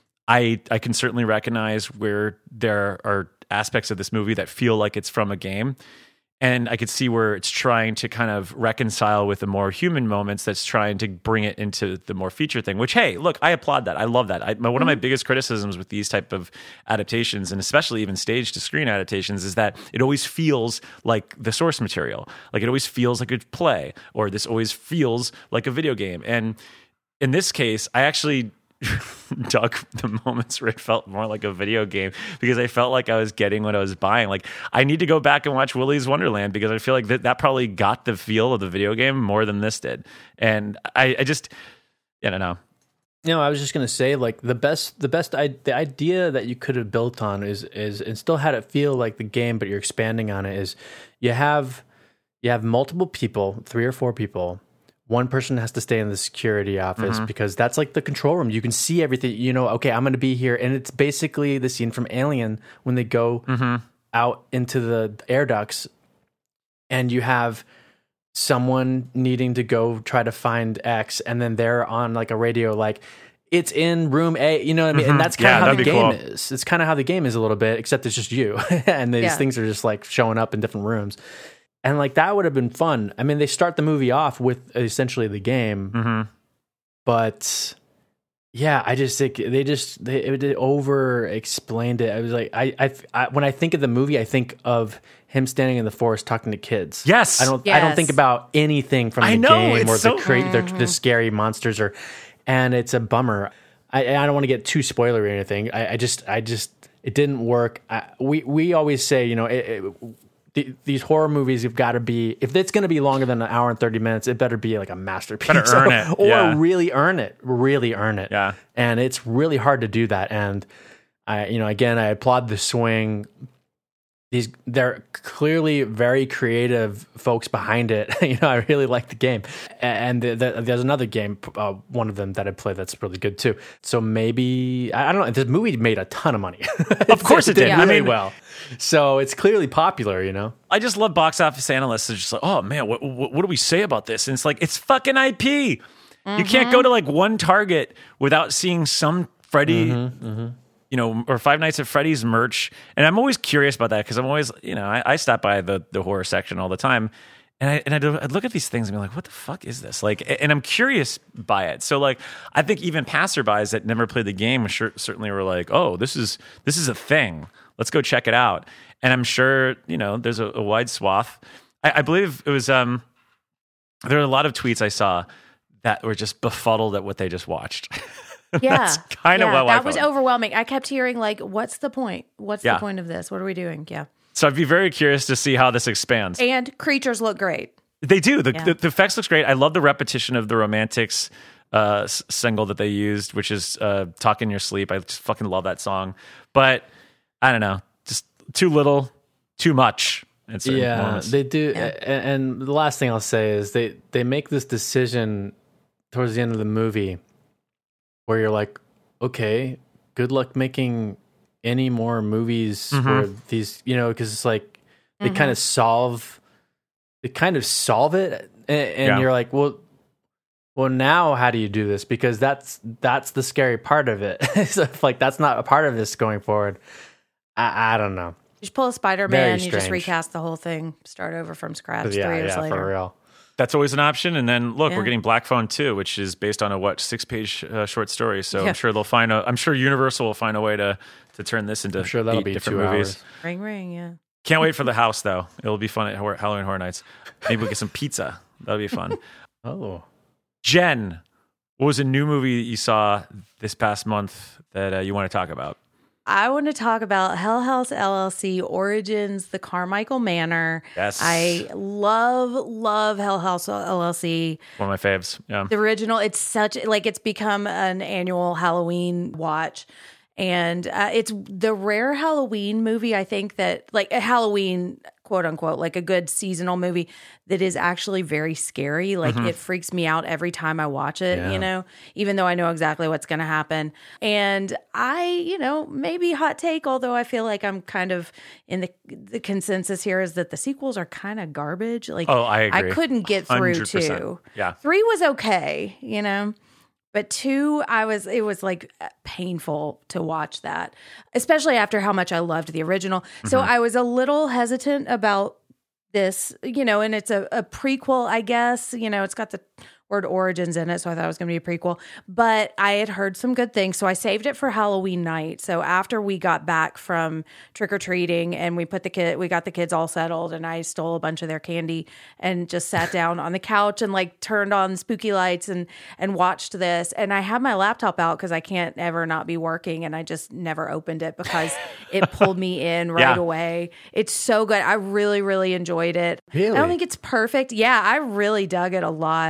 I I can certainly recognize where there are aspects of this movie that feel like it's from a game. And I could see where it's trying to kind of reconcile with the more human moments that's trying to bring it into the more feature thing, which, hey, look, I applaud that. I love that. I, my, one of my biggest criticisms with these type of adaptations, and especially even stage to screen adaptations, is that it always feels like the source material. Like it always feels like a play, or this always feels like a video game. And in this case, I actually dug the moments where it felt more like a video game because I felt like I was getting what I was buying. Like I need to go back and watch Willy's Wonderland because I feel like that, that probably got the feel of the video game more than this did. And I, I just, I don't know. You know, I was just gonna say, like the best, the best, I, the idea that you could have built on is, is, and still had it feel like the game, but you're expanding on it. Is you have, you have multiple people, three or four people. One person has to stay in the security office mm-hmm. because that's like the control room. You can see everything. You know, okay, I'm going to be here, and it's basically the scene from Alien when they go mm-hmm. out into the air ducts, and you have someone needing to go try to find X, and then they're on like a radio, like it's in room A, you know what I mean? Mm-hmm. And that's kind of yeah, how the game cool. is. It's kind of how the game is a little bit, except it's just you. And these yeah. things are just like showing up in different rooms. And like that would have been fun. I mean, they start the movie off with essentially the game, mm-hmm. but yeah, I just think they just, they, they over explained it. I was like, I, I, I, when I think of the movie, I think of him standing in the forest talking to kids. Yes. I don't yes. I don't think about anything from the I know, game or so, the, cra- mm-hmm. the the scary monsters or and it's a bummer. I I don't want to get too spoilery or anything. I, I just I just it didn't work. I, we we always say, you know, it, it, the, these horror movies have got to be, if it's going to be longer than an hour and thirty minutes, it better be like a masterpiece. Better earn it. Or yeah. really earn it. Really earn it. Yeah. And it's really hard to do that. And I, you know, again, I applaud the swing. These they're clearly very creative folks behind it. You know, I really like the game, and the, the, there's another game, uh, one of them that I play that's really good too. So maybe I, I don't know. This movie made a ton of money. Of course it did. Really I mean, well. So it's clearly popular. You know, I just love box office analysts. They're just like, oh man, what, what, what do we say about this? And it's like, it's fucking I P. Mm-hmm. You can't go to like one Target without seeing some Freddy. Mm-hmm, mm-hmm. You know, or Five Nights at Freddy's merch. And I'm always curious about that because I'm always, you know, I, I stop by the, the horror section all the time. And I and I'd, I'd look at these things and be like, what the fuck is this? Like, and I'm curious by it. So like, I think even passerbys that never played the game sure, certainly were like, oh, this is this is a thing. Let's go check it out. And I'm sure, you know, there's a, a wide swath. I, I believe it was, um, there are a lot of tweets I saw that were just befuddled at what they just watched. Yeah, that's kind of yeah, what I that was overwhelming. I kept hearing like, "What's the point? What's yeah. the point of this? What are we doing?" Yeah. So I'd be very curious to see how this expands. And creatures look great. They do. The, yeah. the, the effects looks great. I love the repetition of the Romantics uh, s- single that they used, which is uh, "Talk in Your Sleep." I just fucking love that song. But I don't know, just too little, too much. Yeah, moments. they do. Yeah. And the last thing I'll say is they they make this decision towards the end of the movie where you're like, okay, good luck making any more movies mm-hmm. where these, you know, because it's like they mm-hmm. kind of solve, they kind of solve it, and, and yeah. you're like, well, well, now how do you do this? Because that's that's the scary part of it. So if, like that's not a part of this going forward. I, I don't know. You just pull a Spider-Man, you just recast the whole thing, start over from scratch yeah, three years yeah, later. For real. That's always an option. And then look, yeah. we're getting Black Phone two, which is based on a what six page uh, short story. So yeah. I'm sure they'll find a. I'm sure Universal will find a way to to turn this into. I'm sure that'll eight be different two movies. Hours. Ring, ring, yeah. Can't wait for the house though. It'll be fun at Hor- Halloween Horror Nights. Maybe we'll get some pizza. That'll be fun. Oh, Jen, what was a new movie that you saw this past month that uh, you want to talk about? I want to talk about Hell House L L C Origins, the Carmichael Manor. Yes. I love, love Hell House L L C. One of my faves. Yeah. The original, it's such, like, it's become an annual Halloween watch. And uh, it's the rare Halloween movie, I think, that, like, a Halloween, quote unquote, like a good seasonal movie that is actually very scary. Like, mm-hmm. it freaks me out every time I watch it, yeah. you know, even though I know exactly what's going to happen. And I, you know, maybe hot take, although I feel like I'm kind of in the the consensus here is that the sequels are kind of garbage. Like, oh, I agree. I couldn't get through one hundred percent. two. Yeah. Three was okay, you know. But two, I was, it was like painful to watch that, especially after how much I loved the original. Mm-hmm. So I was a little hesitant about this, you know, and it's a, a prequel, I guess, you know, it's got the word origins in it. So I thought it was going to be a prequel, but I had heard some good things. So I saved it for Halloween night. So after we got back from trick or treating and we put the kid, we got the kids all settled and I stole a bunch of their candy and just sat down on the couch and like turned on spooky lights and, and watched this. And I had my laptop out because I can't ever not be working. And I just never opened it because it pulled me in right yeah. away. It's so good. I really, really enjoyed it. Really? I don't think it's perfect. Yeah, I really dug it a lot.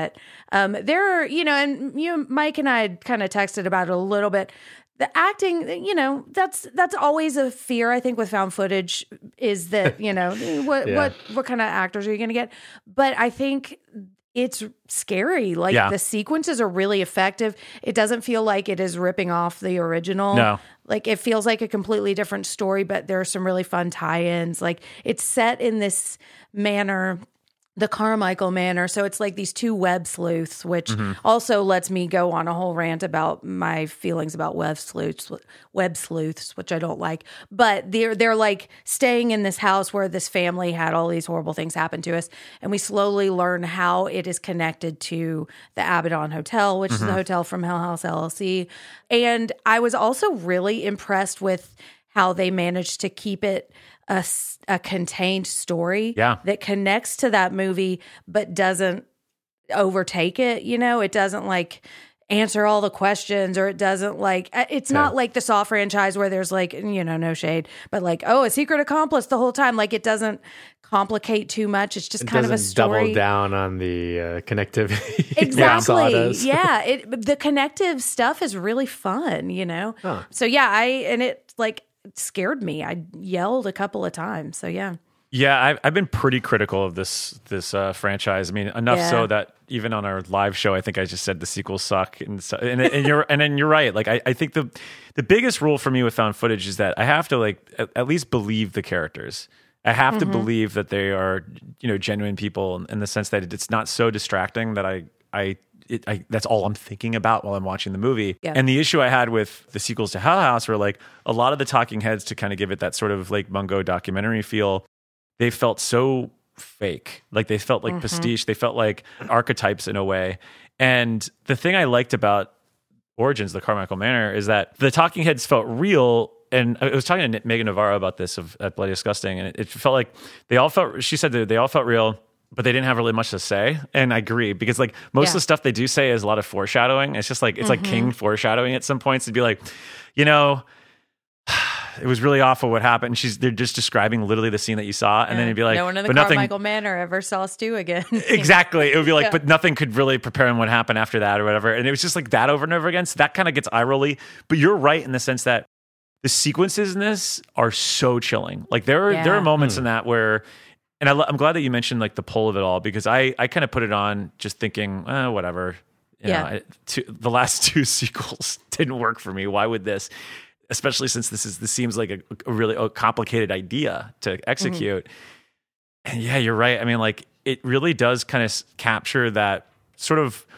Um, there are, you know, and you, Mike and I had kind of texted about it a little bit. The acting, you know, that's that's always a fear, I think, with found footage is that, you know, what Yeah. what what kind of actors are you going to get? But I think it's scary. Like Yeah. the sequences are really effective. It doesn't feel like it is ripping off the original. No. Like it feels like a completely different story, but there are some really fun tie-ins. Like it's set in this manner, the Carmichael Manor. So it's like these two web sleuths, which Mm-hmm. also lets me go on a whole rant about my feelings about web sleuths, web sleuths, which I don't like. But they're they're like staying in this house where this family had all these horrible things happen to us, and we slowly learn how it is connected to the Abaddon Hotel, which is the hotel from Hell House L L C. And I was also really impressed with how they managed to keep it a, s- a contained story Yeah. that connects to that movie but doesn't overtake it. You know, it doesn't like answer all the questions, or it doesn't like, it's not like the Saw franchise where there's like, you know, no shade, but like, oh, a secret accomplice the whole time. Like it doesn't complicate too much. It's just It kind of a doesn't story. double down on the uh, connectivity. Saw Exactly. does. Yeah. It, the connective stuff is really fun, you know? Huh. So yeah, I, and it like scared me. I yelled a couple of times. So yeah. Yeah, I've, I've been pretty critical of this this uh, franchise. I mean, enough Yeah. so that even on our live show, I think I just said the sequels suck, and so, and, and you're and then you're right. Like I, I think the the biggest rule for me with found footage is that I have to like at, at least believe the characters. I have Mm-hmm. to believe that they are, you know, genuine people in, in the sense that it's not so distracting that I I. It, I, that's all I'm thinking about while I'm watching the movie. Yeah. And the issue I had with the sequels to Hell House were like a lot of the talking heads, to kind of give it that sort of like Mungo documentary feel, they felt so fake. Like they felt like Mm-hmm. pastiche. They felt like archetypes in a way. And the thing I liked about Origins, the Carmichael Manor, is that the talking heads felt real. And I was talking to Megan Navarro about this of, at Bloody Disgusting, and it, it felt like they all felt, she said that they all felt real, but they didn't have really much to say. And I agree, because like most Yeah. of the stuff they do say is a lot of foreshadowing. It's just like, it's like King foreshadowing at some points. It'd be like, you know, it was really awful what happened. She's, they're just describing literally the scene that you saw. And then it'd be like, no one in the but nothing, Carmichael Manor ever saw Stu again. exactly. It would be like, Yeah. but nothing could really prepare him what happened after that or whatever. And it was just like that over and over again. So that kind of gets eye rolly. But you're right in the sense that the sequences in this are so chilling. Like there are there Yeah. are moments in that where, and I, lo- I'm glad that you mentioned like the pull of it all, because I I kind of put it on just thinking, eh, whatever. You Yeah. know, I, two, the last two sequels didn't work for me. Why would this? Especially since this is this seems like a, a really a complicated idea to execute. Mm-hmm. And yeah, you're right. I mean, like it really does kind of capture that sort of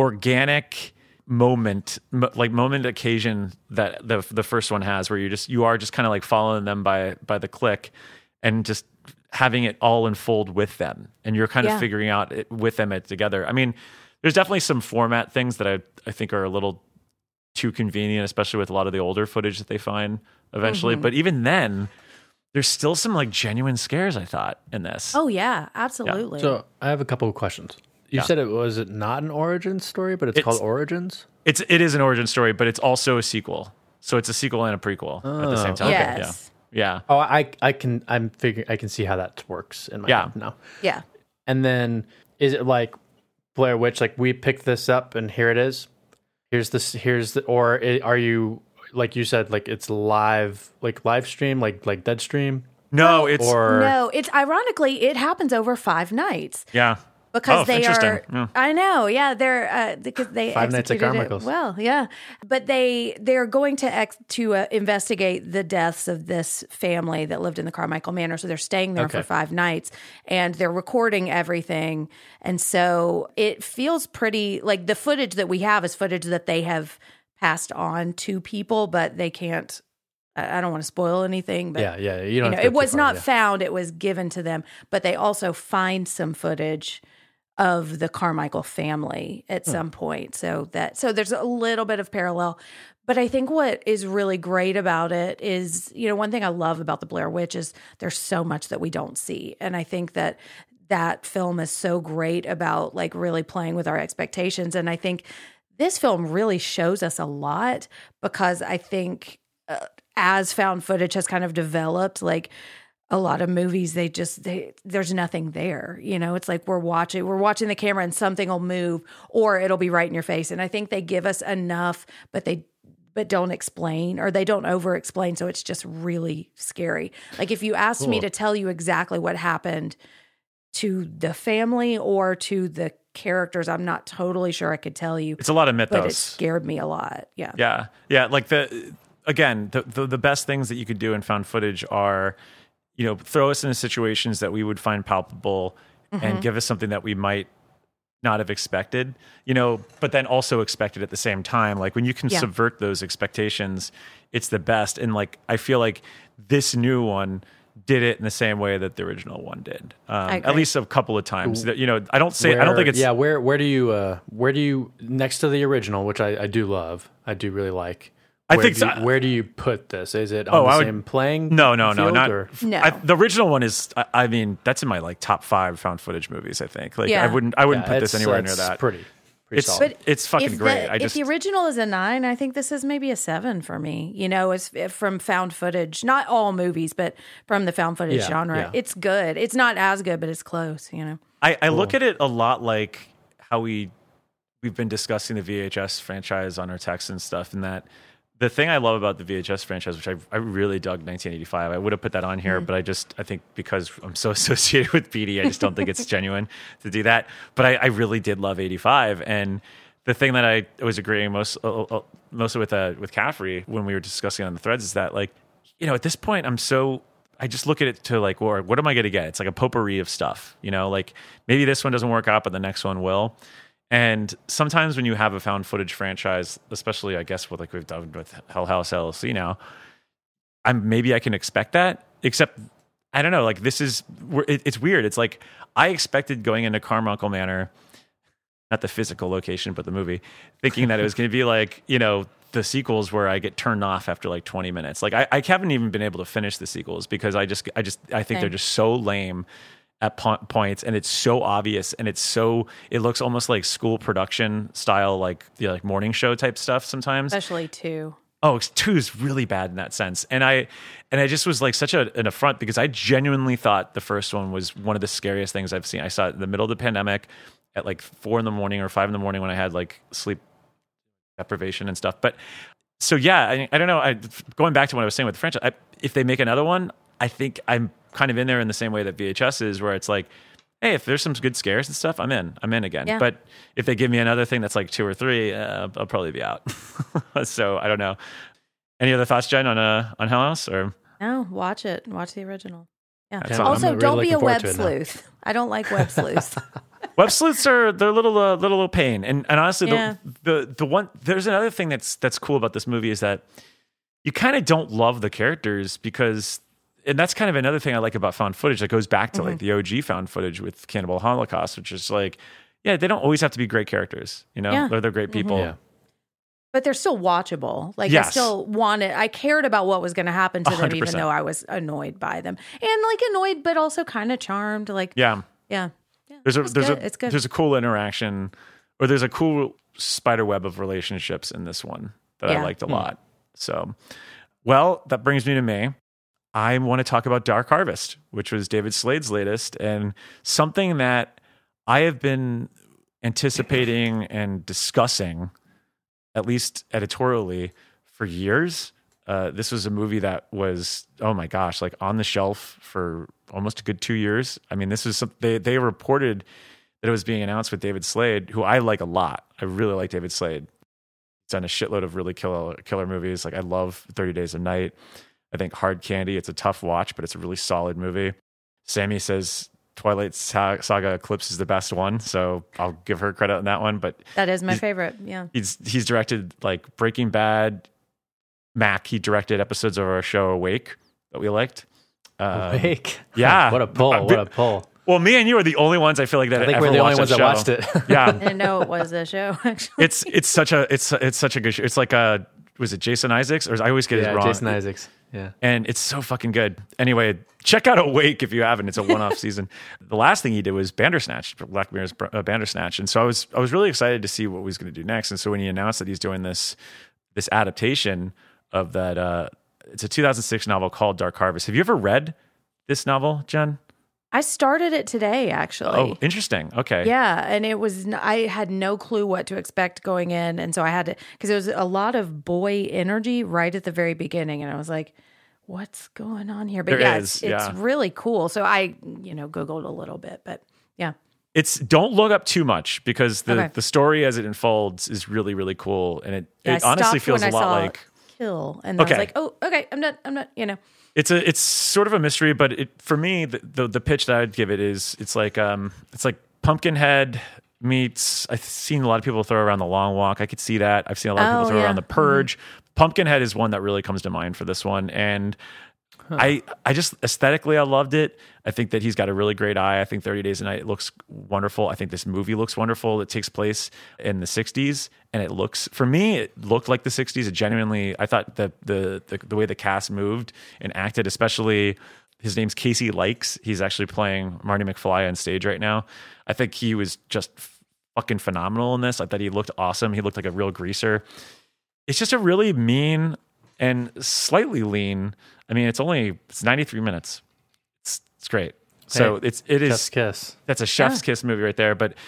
organic moment, m- like moment occasion that the the first one has, where you just you are just kind of like following them by by the click, and just having it all unfold with them, and you're kind Yeah. of figuring out it with them it together. I mean, there's definitely some format things that I I think are a little too convenient, especially with a lot of the older footage that they find eventually. Mm-hmm. But even then, there's still some like genuine scares, I thought, in this. Oh yeah, absolutely. So I have a couple of questions. You Yeah. said it was it not an origin story, but it's, It's- called Origins? It's it is an origin story, but it's also a sequel. So it's a sequel and a prequel at the same Oh, time. yes. Yeah. Yeah. Oh, I I can I'm figuring I can see how that works in my Yeah. head now. Yeah. And then is it like Blair Witch? Like we picked this up and here it is. Here's this. Here's the. Or i- are you like you said? Like it's live, like live stream, like like Deadstream. No, it's Or No, it's ironically it happens over five nights yeah. because Oh, they interesting. are. Yeah. I know, yeah, they're uh, because they Five Nights at executed it Carmichael's. well, yeah, but they they're going to ex- to uh, investigate the deaths of this family that lived in the Carmichael Manor. So they're staying there Okay. for five nights, and they're recording everything, and so it feels pretty like the footage that we have is footage that they have passed on to people, but they can't. I I don't want to spoil anything, but yeah, yeah. You you don't. know, have to it go too was far, not yeah. found, it was given to them, but they also find some footage of the Carmichael family at Hmm. some point. So that so there's a little bit of parallel. But I think what is really great about it is, you know, one thing I love about the Blair Witch is there's so much that we don't see. And I think that that film is so great about like really playing with our expectations. And I think this film really shows us a lot, because I think uh, as found footage has kind of developed, like a lot of movies, they just, they, there's nothing there. You know, it's like we're watching, we're watching the camera and something will move or it'll be right in your face. And I think they give us enough, but they, but don't explain or they don't over explain. So it's just really scary. Like if you asked Cool. me to tell you exactly what happened to the family or to the characters, I'm not totally sure I could tell you. It's a lot of mythos. But it scared me a lot. Yeah. Yeah. Yeah. Like the, again, the, the, the best things that you could do in found footage are, you know, throw us into situations that we would find palpable Mm-hmm. and give us something that we might not have expected, you know, but then also expected at the same time. Like when you can Yeah. subvert those expectations, it's the best. And like, I feel like this new one did it in the same way that the original one did. Um, I at agree. least a couple of times. That, you know, I don't say, Where- I don't think it's, yeah. Where where do you uh where do you next to the original, which I, I do love, I do really like. I Where think do you, so- where do you put this? Is it on Oh, the I would- same playing? no, no, no, field, not, or? No. I, the original one is, I, I mean, that's in my like top five found footage movies, I think. Like Yeah. I wouldn't, I wouldn't Yeah, put this it's- anywhere near it's that. Pretty, pretty It's, solid. But it's fucking if great. The, I if just, the original is a nine, I think this is maybe a seven for me. You know, it's if from found footage, not all movies, but from the found footage Yeah, genre. yeah. It's good. It's not as good, but it's close, you know. I, I look at it a lot like how we we've been discussing the V H S franchise on our texts and stuff, and that the thing I love about the V H S franchise, which I I really dug nineteen eighty-five, I would have put that on here, Mm-hmm. but I just I think because I'm so associated with B D, I just don't think it's genuine to do that. But I, I really did love eighty-five, and the thing that I was agreeing most uh, uh, mostly with uh, with Caffrey when we were discussing on the threads is that, like, you know, at this point I'm so I just look at it to like, or what am I going to get? It's like a potpourri of stuff, you know, like maybe this one doesn't work out, but the next one will. And sometimes when you have a found footage franchise, especially I guess what like we've done with Hell House L L C now, I'm maybe I can expect that. Except I don't know, like this is it, it's weird. It's like I expected going into Carmichael Manor, not the physical location, but the movie, thinking that it was going to be like, you know, the sequels where I get turned off after like twenty minutes. Like I, I haven't even been able to finish the sequels because I just I just I think Same. they're just so lame at po- points, and it's so obvious, and it's so it looks almost like school production style, like the like morning show type stuff sometimes. Especially two. Oh, it's- two is really bad in that sense, and I and I just was like such a, an affront because I genuinely thought the first one was one of the scariest things I've seen. I saw it in the middle of the pandemic at like four in the morning or five in the morning when I had like sleep deprivation and stuff. But so yeah, I, I don't know. I going back to what I was saying with the franchise, I, if they make another one, I think I'm kind of in there in the same way that V H S is, where it's like, hey, if there's some good scares and stuff, I'm in. I'm in again. Yeah. But if they give me another thing that's like two or three, uh, I'll probably be out. So I don't know. Any other thoughts, Jen, on uh, on Hell House? Or No, watch it. Watch the original. Yeah. That's all. Also, I'm really don't be looking a forward web to it now. sleuth. I don't like web sleuths. web sleuths are they're a little uh, little little pain, and and honestly, Yeah. the, the the one there's another thing that's that's cool about this movie is that you kind of don't love the characters because, and that's kind of another thing I like about found footage that goes back to Mm-hmm. like the O G found footage with Cannibal Holocaust, which is like, yeah, they don't always have to be great characters, you know, Yeah. they're they're great people. Yeah. But they're still watchable. Like I Yes. still wanted, I cared about what was going to happen to one them, hundred even percent. though I was annoyed by them, and like annoyed, but also kind of charmed. Like, Yeah. yeah, yeah. There's a it's there's good. a it's good. there's a cool interaction, or there's a cool spider web of relationships in this one that I Yeah. liked a lot. So, well, that brings me to me. I want to talk about Dark Harvest, which was David Slade's latest, and something that I have been anticipating and discussing, at least editorially, for years. Uh, this was a movie that was, oh my gosh, like on the shelf for almost a good two years. I mean, this was some, they they reported that it was being announced with David Slade, who I like a lot. I really like David Slade. He's done a shitload of really killer killer movies. Like I love thirty Days of Night. I think Hard Candy. It's a tough watch, but it's a really solid movie. Sammy says Twilight Saga Eclipse is the best one, so I'll give her credit on that one. But that is my he's- favorite. Yeah. He's he's directed like Breaking Bad. Mac, he directed episodes of our show Awake that we liked. Um, Awake. Yeah. What a pull. Uh, What a pull. Well, me and you are the only ones I feel like that I think ever we're the only watched ones that watched show. it. Yeah. I didn't know it was a show, actually. it's it's such a it's it's such a good show. It's like a was it Jason Isaacs or I always get Yeah, it wrong. Jason Isaacs. Yeah. And it's so fucking good. Anyway, check out Awake if you haven't. It's a one-off season. The last thing he did was Bandersnatch, Black Mirror's uh, Bandersnatch, and so I was I was really excited to see what he was going to do next. And so when he announced that he's doing this this adaptation of that, uh, it's a two thousand six novel called Dark Harvest. Have you ever read this novel, Jen? I started it today, actually. Oh, interesting. Okay. Yeah, and it was, n- I had no clue what to expect going in. And so I had to, because there was a lot of boy energy right at the very beginning. And I was like, what's going on here? But There yeah, is, it's, it's yeah. really cool. So I, you know, Googled a little bit, but yeah. It's don't look up too much because the, Okay. the story as it unfolds is really, really cool. And it, Yeah, it I honestly stopped feels when a I lot saw like Kill. And I Okay. was like, oh, okay, I'm not, I'm not, you know. it's a it's sort of a mystery, but it for me the, the the pitch that I'd give it is it's like um it's like Pumpkinhead meets I've seen a lot of people throw around The Long Walk. I could see that. I've seen a lot of Oh, people throw yeah. around The Purge. Pumpkinhead is one that really comes to mind for this one, and I I just aesthetically I loved it. I think that he's got a really great eye. I think thirty Days a Night looks wonderful. I think this movie looks wonderful. It takes place in the sixties, and it looks for me it looked like the sixties. It genuinely I thought the the the, the way the cast moved and acted, especially his name's Casey Likes. He's actually playing Marty McFly on stage right now. I think he was just fucking phenomenal in this. I thought he looked awesome. He looked like a real greaser. It's just a really mean and slightly lean. I mean, it's only it's ninety-three minutes. It's it's great. So Hey, it's it is Chef's kiss. that's a chef's kiss movie right there. But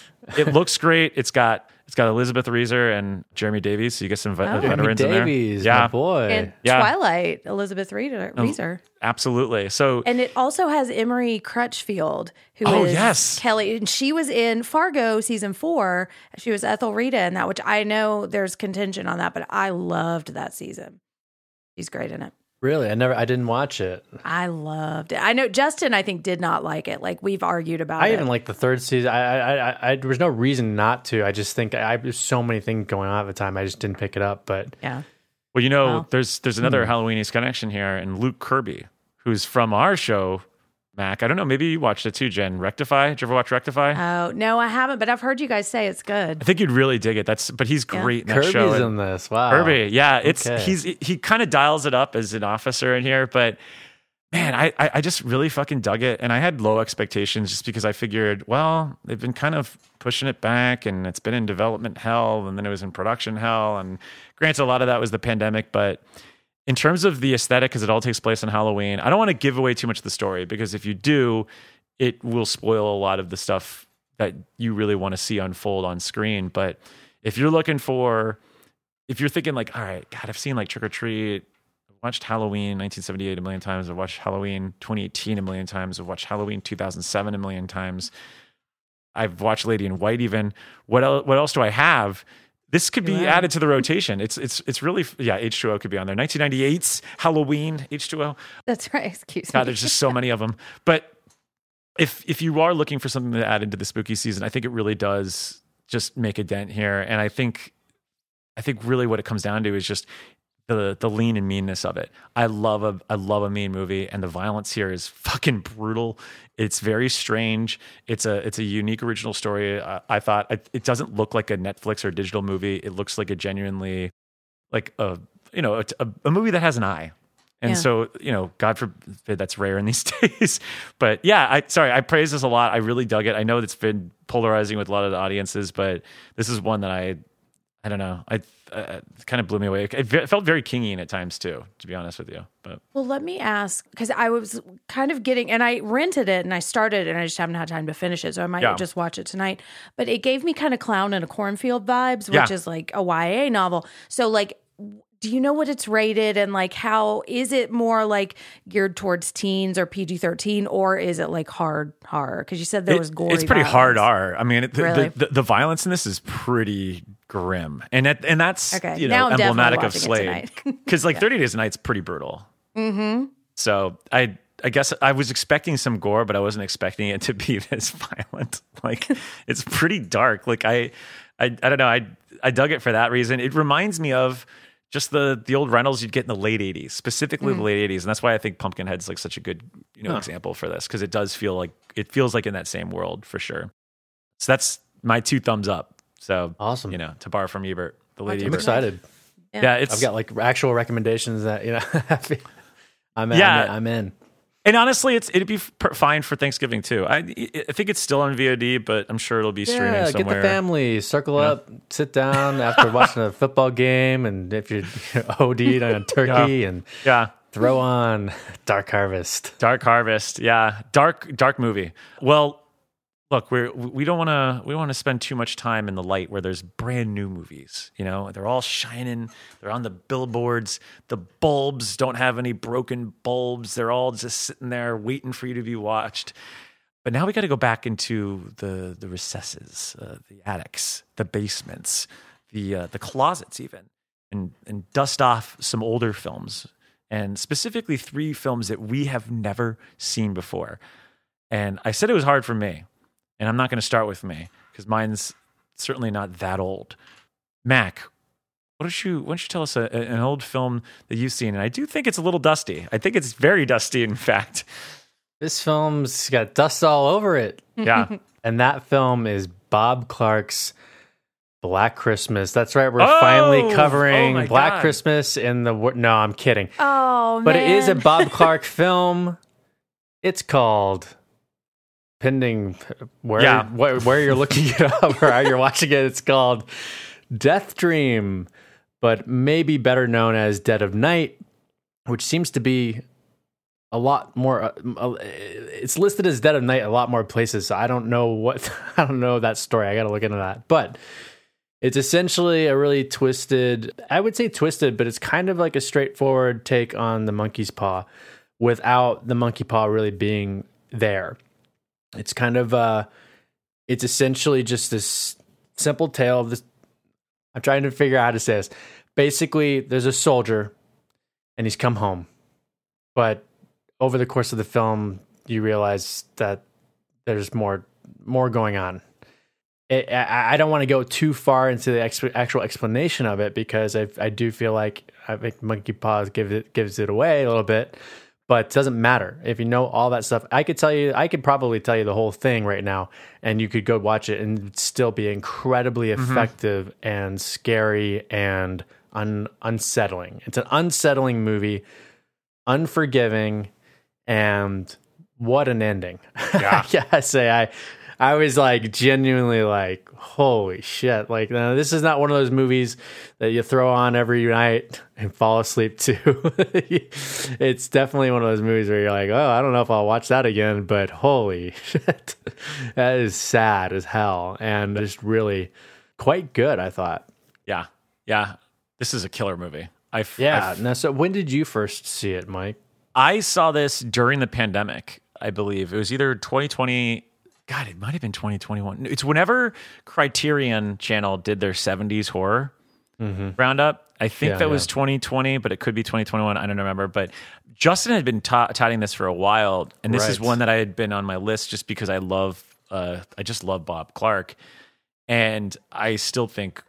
it looks great. It's got it's got Elizabeth Reeser and Jeremy Davies. So you get some ve- Oh. veterans Jeremy in there. Davies, yeah, my boy. And Yeah. Twilight, Elizabeth Reader, Reeser. absolutely. So And it also has Emery Crutchfield, who is Oh, yes. Kelly. And she was in Fargo season four. She was Ethel Rita in that, which I know there's contention on that, but I loved that season. She's great in it. Really, I never, I didn't watch it. I loved it. I know Justin, I think, did not like it. Like we've argued about I it. even like the third season. I, I, I, I, there was no reason not to. I just think I, there's so many things going on at the time. I just didn't pick it up. But yeah. well, you know, Wow. there's there's another Halloweenies connection here, and Luke Kirby, who's from our show, Mac. I don't know. Maybe you watched it too, Jen. Rectify. Did you ever watch Rectify? Oh no, I haven't, but I've heard you guys say it's good. I think you'd really dig it. That's but he's Yeah. great in that Kirby's show. in this. Wow, Kirby, yeah, it's Okay. he's he kind of dials it up as an officer in here, but man, I, I I just really fucking dug it, and I had low expectations just because I figured, well, they've been kind of pushing it back, and it's been in development hell, and then it was in production hell, and granted, a lot of that was the pandemic, but in terms of the aesthetic, because it all takes place on Halloween, I don't want to give away too much of the story because if you do, it will spoil a lot of the stuff that you really want to see unfold on screen. But if you're looking for, if you're thinking like, all right, God, I've seen like Trick or Treat, I've watched Halloween nineteen seventy-eight a million times, I've watched Halloween twenty eighteen a million times, I've watched Halloween two thousand seven a million times, I've watched Lady in White even. What else, what else do I have? This could be Wow. added to the rotation. It's it's it's really yeah. H two O could be on there. nineteen ninety-eight's Halloween H two O. That's right. Excuse God, me. there's just so many of them. But if if you are looking for something to add into the spooky season, I think it really does just make a dent here. And I think I think really what it comes down to is just the the lean and meanness of it. I love a I love a mean movie, and the violence here is fucking brutal. It's very strange. It's a it's a unique original story. I, I thought it, it doesn't look like a Netflix or digital movie. It looks like a genuinely like a you know a, a movie that has an eye. And Yeah. so, you know, God forbid that's rare in these days. But yeah, I sorry, I praise this a lot. I really dug it. I know it's been polarizing with a lot of the audiences, but this is one that I, I don't know, I uh, it kind of blew me away. It ve- felt very Kingian at times too, to be honest with you. But Well, let me ask, because I was kind of getting, and I rented it and I started and I just haven't had time to finish it. So I might Yeah. just watch it tonight. But it gave me kind of Clown in a Cornfield vibes, which Yeah. is like a Y A novel. So, like, do you know what it's rated and like how is it more like geared towards teens or P G thirteen or is it like hard horror? Because you said there was it- gory. it's pretty hard violence. R. I mean, it, the, Really? the, the the violence in this is pretty grim, and that, and that's Okay, you now know I'm definitely emblematic of watching it Slade tonight. because like thirty Days a Night's pretty brutal. Mm-hmm. So I I guess I was expecting some gore, but I wasn't expecting it to be this violent. Like it's pretty dark. Like I I I don't know. I I dug it for that reason. It reminds me of just the the old rentals you'd get in the late eighties, specifically the late eighties, and that's why I think Pumpkinhead's like such a good you know Huh. example for this because it does feel like it feels like in that same world for sure. So that's my two thumbs up. So Awesome. you know, to borrow from Ebert, the lady I'm Ebert. excited. Yeah, it's I've got like actual recommendations that you know. I'm Yeah. I'm, I'm in. and honestly, it's it'd be f- per- fine for Thanksgiving too. I I think it's still on V O D, but I'm sure it'll be streaming Yeah, somewhere. get the family, circle Yeah. up, sit down after watching a football game, and if you're O D'd on a turkey, and Yeah, Throw on Dark Harvest. Dark Harvest, yeah, dark, dark movie. Well, look, we're we don't want to we don't want to spend too much time in the light where there's brand new movies. You know, they're all shining. They're on the billboards. The bulbs don't have any broken bulbs. They're all just sitting there waiting for you to be watched. But now we got to go back into the the recesses, uh, the attics, the basements, the uh, the closets, even, and and dust off some older films. And specifically three films that we have never seen before. And I said it was hard for me. And I'm not going to start with me because mine's certainly not that old. Mac, what don't you, why don't you tell us a, an old film that you've seen? And I do think it's a little dusty. I think it's very dusty, in fact. This film's got dust all over it. Yeah. And that film is Bob Clark's Black Christmas. That's right. We're Oh! finally covering Oh my Black God. Christmas in the... wor- No, I'm kidding. Oh, But man. it is a Bob Clark film. It's called... Pending where Yeah. where, where you're looking it up or how you're watching it, it's called Death Dream, but maybe better known as Dead of Night, which seems to be a lot more. Uh, uh, it's listed as Dead of Night a lot more places. So I don't know what I don't know that story. I got to look into that, but it's essentially a really twisted. I would say twisted, but it's kind of like a straightforward take on the monkey's paw, without the monkey paw really being there. It's kind of, uh, it's essentially just this simple tale of this. I'm trying to figure out how to say this. Basically, there's a soldier and he's come home. But over the course of the film, you realize that there's more, more going on. It, I, I don't want to go too far into the ex- actual explanation of it because I, I do feel like I think Monkey Paws gives it, gives it away a little bit. But it doesn't matter. If you know all that stuff, I could tell you, I could probably tell you the whole thing right now, and you could go watch it and it'd still be incredibly effective mm-hmm. and scary and un- unsettling. It's an unsettling movie, unforgiving, and what an ending. Yeah. I gotta say, I, I was like genuinely like, holy shit. Like, no, this is not one of those movies that you throw on every night and fall asleep to. It's definitely one of those movies where you're like, oh, I don't know if I'll watch that again, but holy shit. That is sad as hell. And just really quite good, I thought. Yeah. Yeah. This is a killer movie. I f- yeah. I f- now, so when did you first see it, Mike? I saw this during the pandemic, I believe. It was either twenty twenty... God, it might have been twenty twenty-one. It's whenever Criterion Channel did their seventies horror mm-hmm. roundup. I think yeah, that yeah. was twenty twenty, but it could be twenty twenty-one. I don't remember. But Justin had been ta- touting this for a while, and this right. is one that I had been on my list just because I love, uh, I just love Bob Clark, and I still think.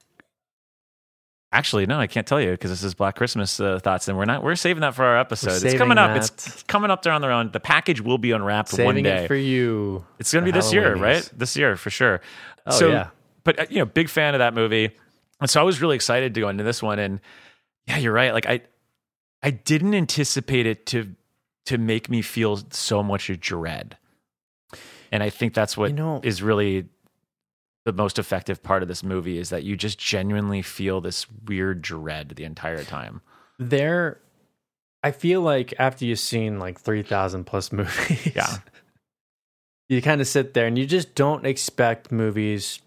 Actually, no, I can't tell you because this is Black Christmas uh, thoughts, and we're not. We're saving that for our episode. It's coming up. That. It's coming up there on their own. The package will be unwrapped saving one day it for you. It's going to be this year, right? This year for sure. Oh so, yeah. But uh, you know, big fan of that movie, and so I was really excited to go into this one. And yeah, you're right. Like I, I didn't anticipate it to to make me feel so much dread, and I think that's what you know, is really the most effective part of this movie is that you just genuinely feel this weird dread the entire time. There, I feel like after you've seen like three thousand plus movies, yeah, you kind of sit there and you just don't expect movies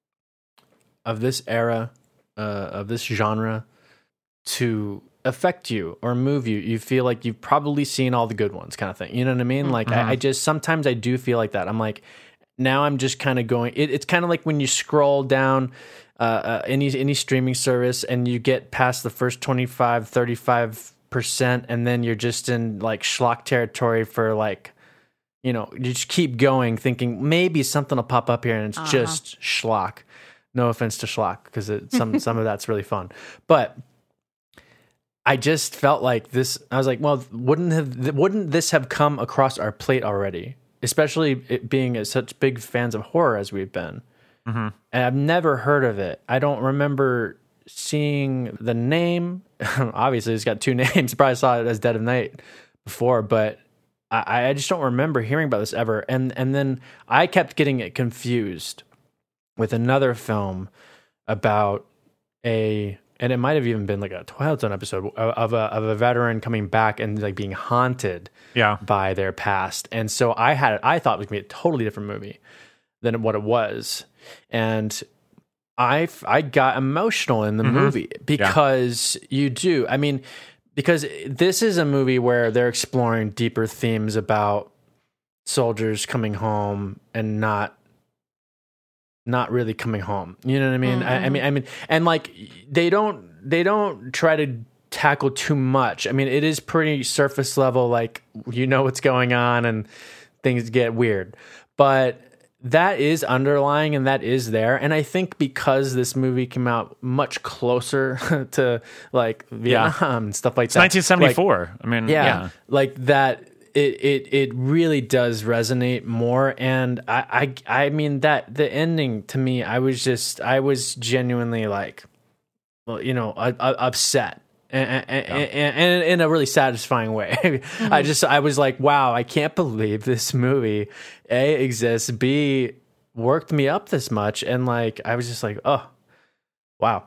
of this era, uh, of this genre, to affect you or move you. You feel like you've probably seen all the good ones, kind of thing. You know what I mean? Like mm-hmm. I, I just sometimes I do feel like that. I'm like. Now I'm just kind of going. It, it's kind of like when you scroll down uh, uh, any any streaming service and you get past the first twenty-five, thirty-five percent, and then you're just in like schlock territory for like, you know, you just keep going, thinking maybe something will pop up here, and it's uh-huh. just schlock. No offense to schlock, because some some of that's really fun, but. I just felt like this. I was like, well, wouldn't have wouldn't this have come across our plate already? Especially it being such big fans of horror as we've been. Mm-hmm. And I've never heard of it. I don't remember seeing the name. Obviously, it's got two names. Probably saw it as Dead of Night before, but I, I just don't remember hearing about this ever. And and then I kept getting it confused with another film about a and it might have even been like a Twilight Zone episode of a of a veteran coming back and like being haunted yeah. by their past. And so I had I thought it was gonna be a totally different movie than what it was, and I I got emotional in the mm-hmm. movie because yeah. you do. I mean, because this is a movie where they're exploring deeper themes about soldiers coming home and not. not really coming home. You know what I mean? Mm-hmm. I, I mean, I mean, and like they don't, they don't try to tackle too much. I mean, it is pretty surface level, like, you know what's going on and things get weird, but that is underlying and that is there. And I think because this movie came out much closer to like Vietnam yeah. and stuff like it's that. nineteen seventy-four. Like, I mean, yeah, yeah. like that. It, it it really does resonate more, and I, I I mean that the ending to me, I was just I was genuinely like, well, you know, uh, uh, upset, and, and, yeah. and, and in a really satisfying way. Mm-hmm. I just I was like, wow, I can't believe this movie A exists, B worked me up this much, and like I was just like, oh, wow.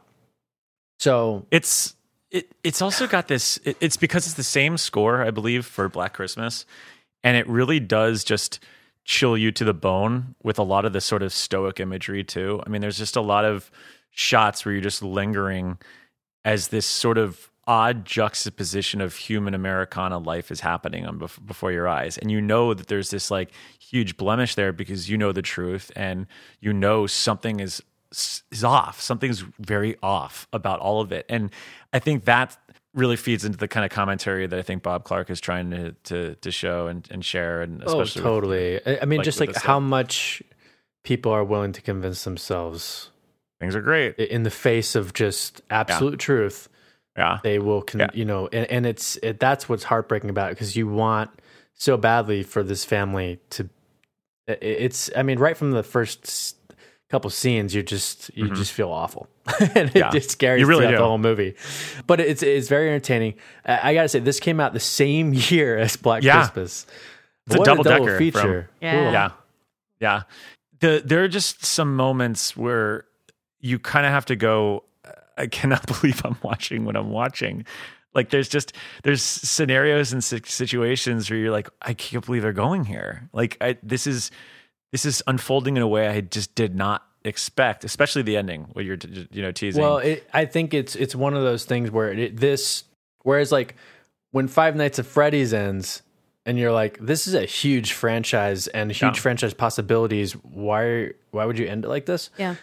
So it's. It it's also got this. It, it's because it's the same score, I believe, for Black Christmas, and it really does just chill you to the bone with a lot of the sort of stoic imagery too. I mean, there's just a lot of shots where you're just lingering as this sort of odd juxtaposition of human Americana life is happening on bef- before your eyes, and you know that there's this like huge blemish there because you know the truth, and you know something is. is off. Something's very off about all of it. And I think that really feeds into the kind of commentary that I think Bob Clark is trying to to, to show and, and share. And especially oh, totally. With, I mean, like, just like how much people are willing to convince themselves things are great in the face of just absolute yeah. truth. Yeah. They will, con- yeah. you know, and, and it's, it, that's what's heartbreaking about it, because you want so badly for this family to, it, it's, I mean, right from the first couple scenes, you just you mm-hmm. just feel awful, and it yeah. just carries you really throughout do. the whole movie. But it's it's very entertaining. I, I gotta say, this came out the same year as Black yeah. Christmas. It's what a double, a double decker feature. From, yeah. Cool. yeah, yeah. The there are just some moments where you kind of have to go, I cannot believe I'm watching what I'm watching. Like there's just there's scenarios and situations where you're like, I can't believe they're going here. Like I, this is. This is unfolding in a way I just did not expect, especially the ending where you're, you know, teasing. Well, it, I think it's it's one of those things where it, this, whereas like when Five Nights at Freddy's ends, and you're like, this is a huge franchise and huge yeah. franchise possibilities. Why why would you end it like this? Yeah.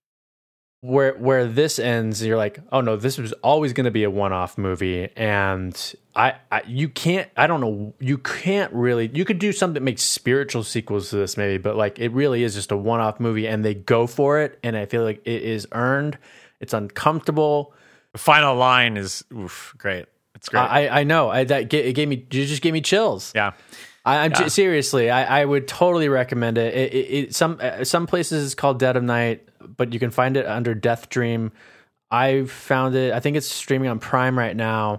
Where where this ends, you're like, oh no, this was always going to be a one-off movie, and I, I you can't, I don't know, you can't really, you could do something that makes spiritual sequels to this maybe, but like it really is just a one-off movie, and they go for it, and I feel like it is earned. It's uncomfortable. The final line is oof, great. It's great. I I know I, that it gave me, you just gave me chills. Yeah. I, I'm yeah. j- seriously, I, I would totally recommend it. It, it, it some uh, some places it's called Dead of Night, but you can find it under Death Dream. I found it. I think it's streaming on Prime right now.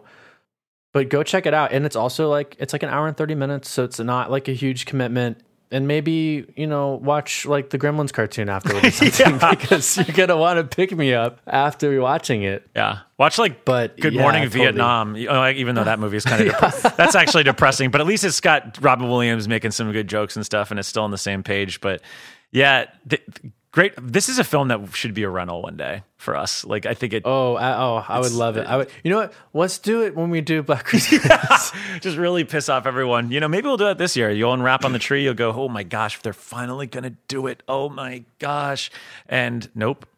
But go check it out. And it's also like it's like an hour and thirty minutes, so it's not like a huge commitment. And maybe, you know, watch like the Gremlins cartoon afterwards or something yeah. because you're gonna want to pick me up after watching it. Yeah, watch like but Good yeah, Morning totally. Vietnam. You know, like, even though that movie is kind of yeah. dep- that's actually depressing, but at least it's got Robin Williams making some good jokes and stuff, and it's still on the same page. But yeah, th- great. This is a film that should be a rental one day for us. Like I think it. Oh, I, oh, I would love it. I would. You know what? Let's do it when we do Black Christmas. Yeah. Just really piss off everyone. You know, maybe we'll do it this year. You'll unwrap on the tree. You'll go, oh my gosh, they're finally gonna do it. Oh my gosh, and nope.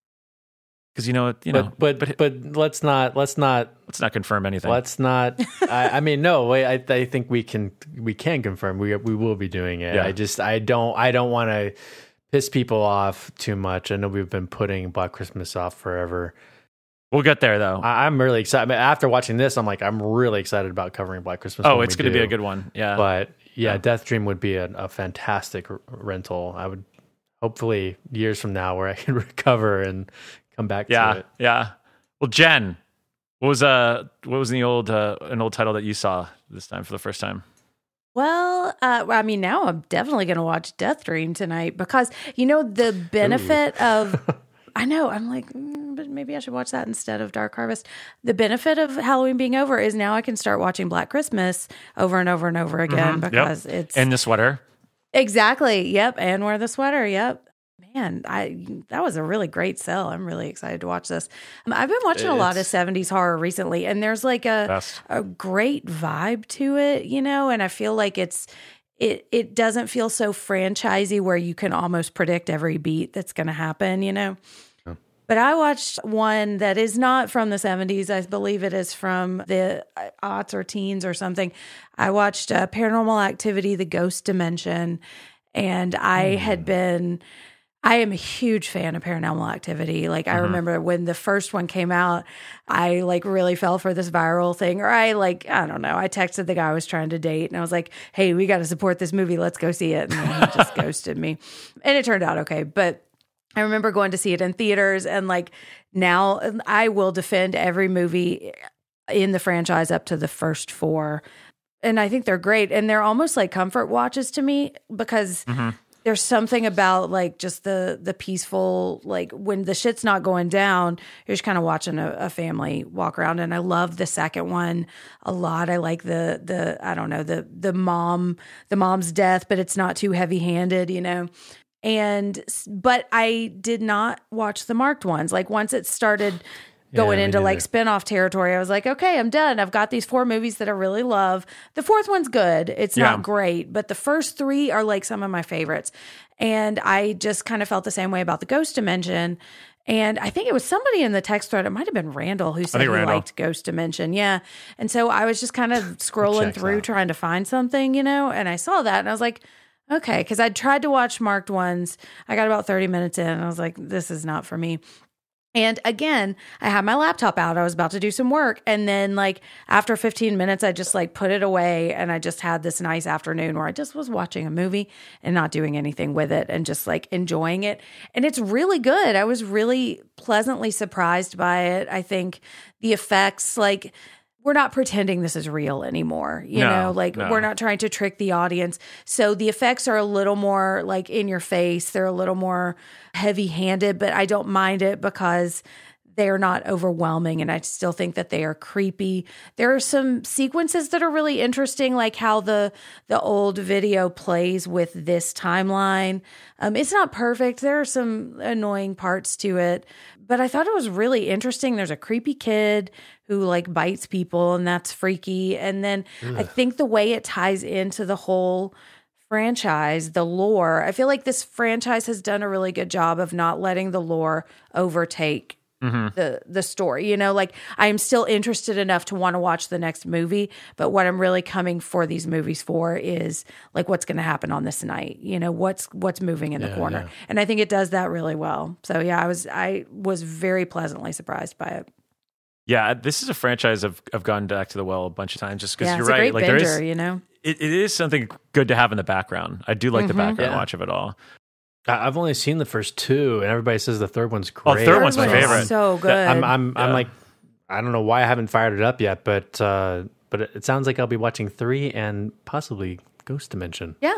Because you know, you know, but, but but but let's not let's not let's not confirm anything. Let's not. I, I mean, no. Wait, I I think we can we can confirm we we will be doing it. Yeah. I just I don't I don't want to piss people off too much. I know we've been putting Black Christmas off forever. We'll get there though. I, I'm really excited. I mean, after watching this, I'm like I'm really excited about covering Black Christmas. Oh, it's going to be a good one. Yeah, but yeah, yeah. Death Dream would be a, a fantastic r- rental. I would hopefully years from now where I can recover and come back yeah, to it. Yeah. Well, Jen, what was uh what was the old uh, an old title that you saw this time for the first time? Well, uh, I mean, now I'm definitely going to watch Death Dream tonight because, you know, the benefit of, I know, I'm like, mm, but maybe I should watch that instead of Dark Harvest. The benefit of Halloween being over is now I can start watching Black Christmas over and over and over again Mhm. because Yep. it's And the sweater. exactly. Yep, and wear the sweater. Yep. Man, I that was a really great sell. I'm really excited to watch this. Um, I've been watching a lot of It's- seventies horror recently, and there's like a Best. a great vibe to it, you know. And I feel like it's it it doesn't feel so franchisey where you can almost predict every beat that's going to happen, you know. But I watched one that is not from the seventies. I believe it is from the aughts or teens or something. I watched uh, Paranormal Activity: The Ghost Dimension, and I mm. had been. I am a huge fan of Paranormal Activity. Like I mm-hmm. remember when the first one came out, I like really fell for this viral thing, or I like, I don't know. I texted the guy I was trying to date and I was like, hey, we got to support this movie. Let's go see it. And then he just ghosted me. And it turned out okay. But I remember going to see it in theaters, and like now I will defend every movie in the franchise up to the first four. And I think they're great. And they're almost like comfort watches to me because mm-hmm. there's something about like just the the peaceful, like when the shit's not going down, you're just kind of watching a, a family walk around. And I love the second one a lot. I like the the I don't know the the mom the mom's death, but it's not too heavy handed, you know. And but I did not watch the marked ones. Like once it started going yeah, into like spinoff territory, I was like, okay, I'm done. I've got these four movies that I really love. The fourth one's good. It's yeah. not great, but the first three are like some of my favorites. And I just kind of felt the same way about the Ghost Dimension. And I think it was somebody in the text thread, it might have been Randall, who said he Randall. liked Ghost Dimension. Yeah. And so I was just kind of scrolling through out. trying to find something, you know, and I saw that and I was like, okay, because I tried to watch marked ones. I got about thirty minutes in and I was like, this is not for me. And again, I had my laptop out. I was about to do some work. And then like after fifteen minutes, I just like put it away. And I just had this nice afternoon where I just was watching a movie and not doing anything with it and just like enjoying it. And it's really good. I was really pleasantly surprised by it. I think the effects, like, we're not pretending this is real anymore, you no, know, like no. we're not trying to trick the audience. So the effects are a little more like in your face. They're a little more heavy handed, but I don't mind it because they're not overwhelming. And I still think that they are creepy. There are some sequences that are really interesting, like how the, the old video plays with this timeline. Um, it's not perfect. There are some annoying parts to it, but I thought it was really interesting. There's a creepy kid who like bites people, and that's freaky. And then Ugh. I think the way it ties into the whole franchise, the lore, I feel like this franchise has done a really good job of not letting the lore overtake mm-hmm. the the story. You know, like I am still interested enough to want to watch the next movie, but what I'm really coming for these movies for is like what's going to happen on this night. You know, what's what's moving in yeah, the corner, yeah. and I think it does that really well. So yeah, I was I was very pleasantly surprised by it. Yeah, this is a franchise I've I've gone back to the well a bunch of times just because yeah, you're it's right. A great like binger, there is, you know, it, it is something good to have in the background. I do like mm-hmm, the background yeah. watch of it all. I've only seen the first two, and everybody says the third one's great. Oh, third, third one's my favorite. So good. I'm I'm, yeah. I'm like, I don't know why I haven't fired it up yet, but uh, but it sounds like I'll be watching three and possibly Ghost Dimension. Yeah,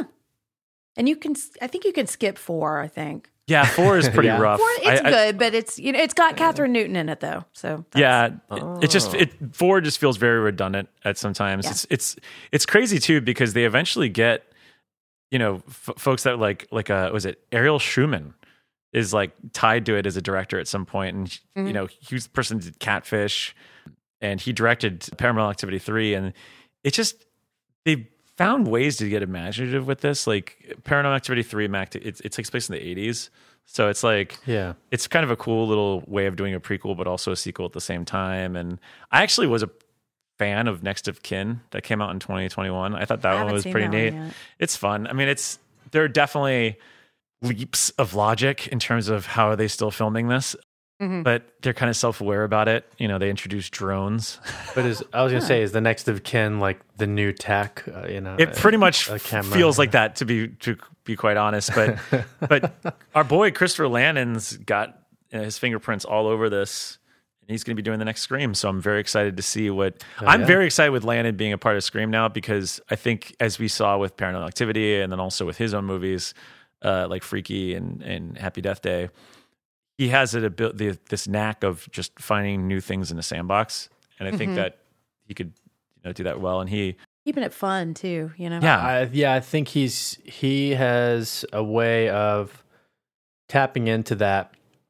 and you can. I think you can skip four. I think. Yeah, four is pretty yeah. rough. Four, it's I, good, I, but it's you know it's got Catherine Newton in it though. So that's, yeah, oh. it, it just it four just feels very redundant at sometimes. Yeah. It's it's it's crazy too because they eventually get you know f- folks that like like uh was it Ariel Schumann is like tied to it as a director at some point, and mm-hmm. you know he was the person who did Catfish, and he directed Paranormal Activity three, and it just they found ways to get imaginative with this. Like Paranormal Activity three, Mac, it, it takes place in the eighties. So it's like, yeah, it's kind of a cool little way of doing a prequel, but also a sequel at the same time. And I actually was a fan of Next of Kin that came out in twenty twenty-one. I thought that I one was pretty neat. It's fun. I mean, it's, there are definitely leaps of logic in terms of how are they still filming this. Mm-hmm. But they're kind of self-aware about it. You know, they introduced drones. But is I was going to say, is the Next of Kin like the new tech? Uh, you know, it pretty much a, a camera, feels yeah. like that, to be to be quite honest. But but our boy Christopher Landon's got you know, his fingerprints all over this, and he's going to be doing the next Scream. So I'm very excited to see what. Oh, I'm yeah. very excited with Landon being a part of Scream now because I think, as we saw with Paranormal Activity, and then also with his own movies uh, like Freaky and and Happy Death Day. he has it abil- the, this knack of just finding new things in the sandbox, and I think Mhm. that he could, you know, do that well. And he, Keeping it fun too, you know. Yeah. I, yeah, I think he's he has a way of tapping into that,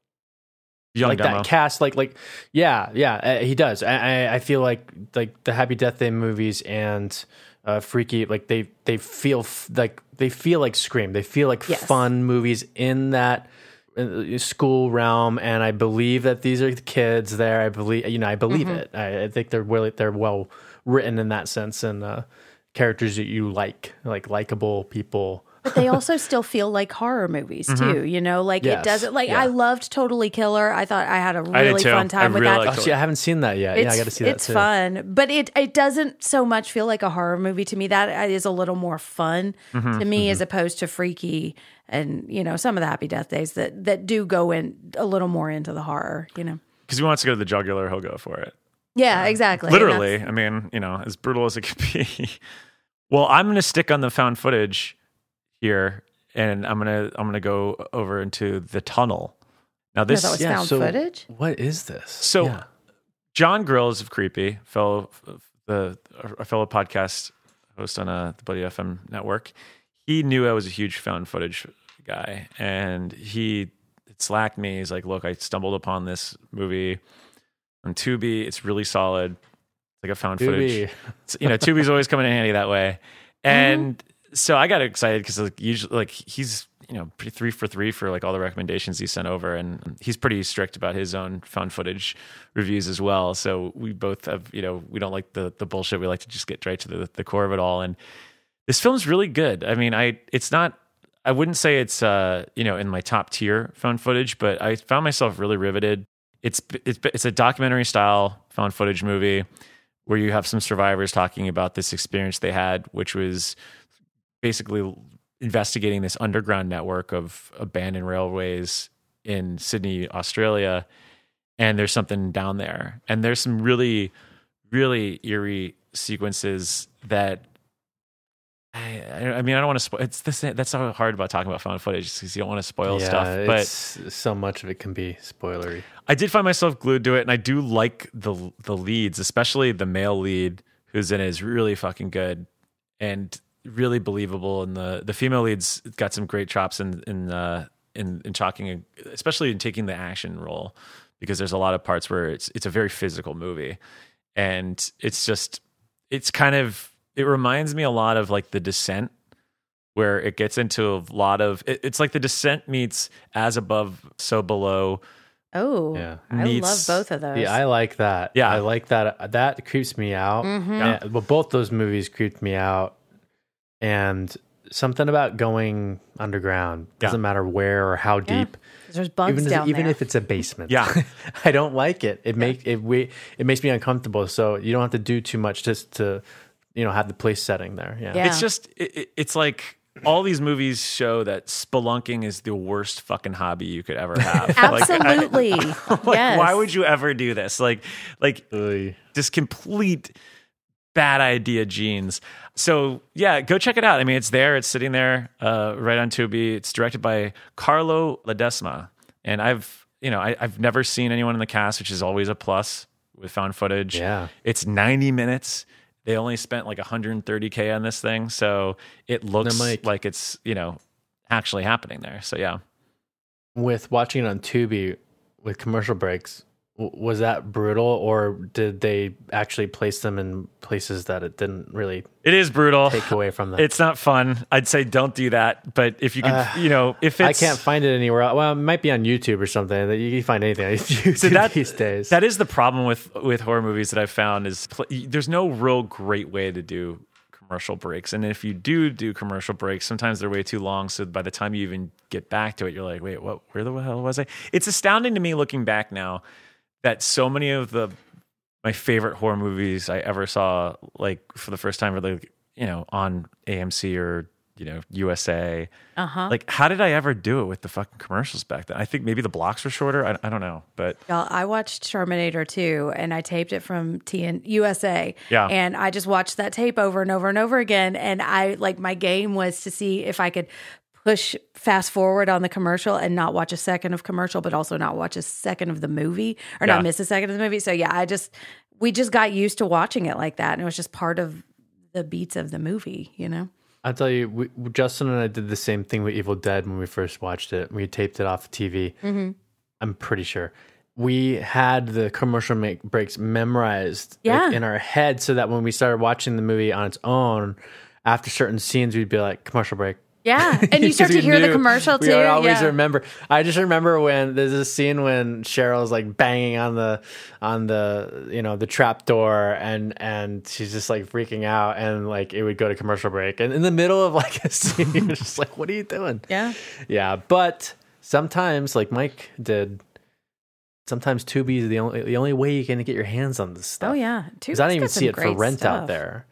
young like demo. that cast, like like yeah, yeah, uh, he does. I, I I feel like like the Happy Death Day movies and uh, Freaky, like they they feel f- like they feel like Scream. They feel like Yes. fun movies in that uh, school realm, and I believe that these are the kids there. I believe you know I believe Mhm. it. I, I think they're really they're well written in that sense, and uh, characters that you like, like likable people. But they also still feel like horror movies Mm-hmm. too, you know. Like Yes, it doesn't. Like yeah. I loved Totally Killer. I thought I had a I did really too. fun time I with really that. liked Oh, see, I haven't seen that yet. It's, yeah, I got to see that it's too. fun, but it it doesn't so much feel like a horror movie to me. That is a little more fun Mm-hmm. to me as opposed to Freaky and you know some of the Happy Death Days that that do go in a little more into the horror. You know, Because he wants to go to the jugular, he'll go for it. yeah, exactly. And Literally, that's- I mean, you know, as brutal as it could be. Well, I'm going to stick on the found footage here, and I'm gonna I'm gonna go over into the tunnel. Now this, that was Yeah, found so footage. What is this? so Yeah. John Grills of Creepy, fellow the a fellow podcast host on uh, the Bloody F M network, he knew I was a huge found footage guy, and he slacked me. He's like, "Look, I stumbled upon this movie on Tubi. It's really solid. It's like a found footage. Tubi. It's- you know, Tubi's always coming in handy that way." And so I got excited because like usually, like he's you know pretty three for three for like all the recommendations he sent over, and he's pretty strict about his own found footage reviews as well. So we both have you know we don't like the the bullshit. We like to just get right to the the core of it all. And this film's really good. I mean, I it's not. I wouldn't say it's uh you know in my top tier found footage, but I found myself really riveted. It's it's it's a documentary style found footage movie where you have some survivors talking about this experience they had, which was basically investigating this underground network of abandoned railways in Sydney, Australia. And there's something down there. And there's some really, really eerie sequences that I, I mean, I don't want to spoil. It's the same, that's so hard about talking about found footage because you don't want to spoil yeah, stuff. But it's, so much of it can be spoilery. I did find myself glued to it, and I do like the the leads, especially the male lead who's in it is really fucking good and really believable. And the the female lead's got some great chops in in uh, in, in talking, especially in taking the action role, because there's a lot of parts where it's it's a very physical movie, and it's just it's kind of it reminds me a lot of like The Descent, where it gets into a lot of it, it's like The Descent meets As Above, So Below. Oh, Yeah. I Meets- love both of those. Yeah, I like that. Yeah. I like that. That creeps me out. Mhm. Yeah. And- but both those movies creeped me out. And something about going underground, doesn't matter where or how Yeah. deep. There's bugs even down even there. if it's a basement. Yeah. I don't like it. It make it we it makes me uncomfortable. So you don't have to do too much just to you know have the place setting there. Yeah. Yeah. It's just it, it- it's like all these movies show that spelunking is the worst fucking hobby you could ever have. Like, I- Absolutely. like, Yes. why would you ever do this? Like, like Ugh. just complete bad idea genes. So yeah, go check it out. I mean, it's there. It's sitting there, uh, right on Tubi. It's directed by Carlo Ledesma, and I've you know I, I've never seen anyone in the cast, which is always a plus with found footage. Yeah. It's ninety minutes. They only spent like one hundred thirty K on this thing, so it looks mic. like it's you know actually happening there. So yeah. With watching it on Tubi with commercial breaks, w- was that brutal, or did they actually place them in places that it didn't really It is brutal. take away from them? It's not fun. I'd say don't do that. But if you can, Uh, you know, if I it's, can't find it anywhere else. Well, it might be on YouTube or something. You can find anything on YouTube So that- these days. that is the problem with with horror movies that I've found is pl- there's no real great way to do commercial breaks. And if you do do commercial breaks, sometimes they're way too long. So by the time you even get back to it, you're like, wait, what? Where the hell was I? It's astounding to me looking back now that so many of the my favorite horror movies I ever saw, like for the first time, were like you know on A M C or you know U S A. Uh-huh. Like, how did I ever do it with the fucking commercials back then? I think maybe the blocks were shorter. I, I don't know, but Y'all, I watched Terminator two and I taped it from T N U S A. Yeah. And I just watched that tape over and over and over again. And I like my game was to see if I could push fast forward on the commercial and not watch a second of commercial, but also not watch a second of the movie or Yeah. not miss a second of the movie. So yeah, I just, we just got used to watching it like that. And it was just part of the beats of the movie, you know? I'll tell you, we, Justin and I did the same thing with Evil Dead when we first watched it. We taped it off the T V. Mm-hmm. I'm pretty sure. We had the commercial make breaks memorized Yeah. like, in our head so that when we started watching the movie on its own, after certain scenes, we'd be like, commercial break. Yeah. And you start to We hear the knew- commercial too. We would always yeah. remember. I just remember when there's a scene when Cheryl's like banging on the on the you know the trap door and and she's just like freaking out and like it would go to commercial break and in the middle of like a scene you're just like, what are you doing? Yeah. Yeah, but sometimes like Mike did. Sometimes Tubi is the only the only way you can get your hands on this stuff. Oh yeah. Because I don't Tubi's even got see some it for great rent stuff. out there.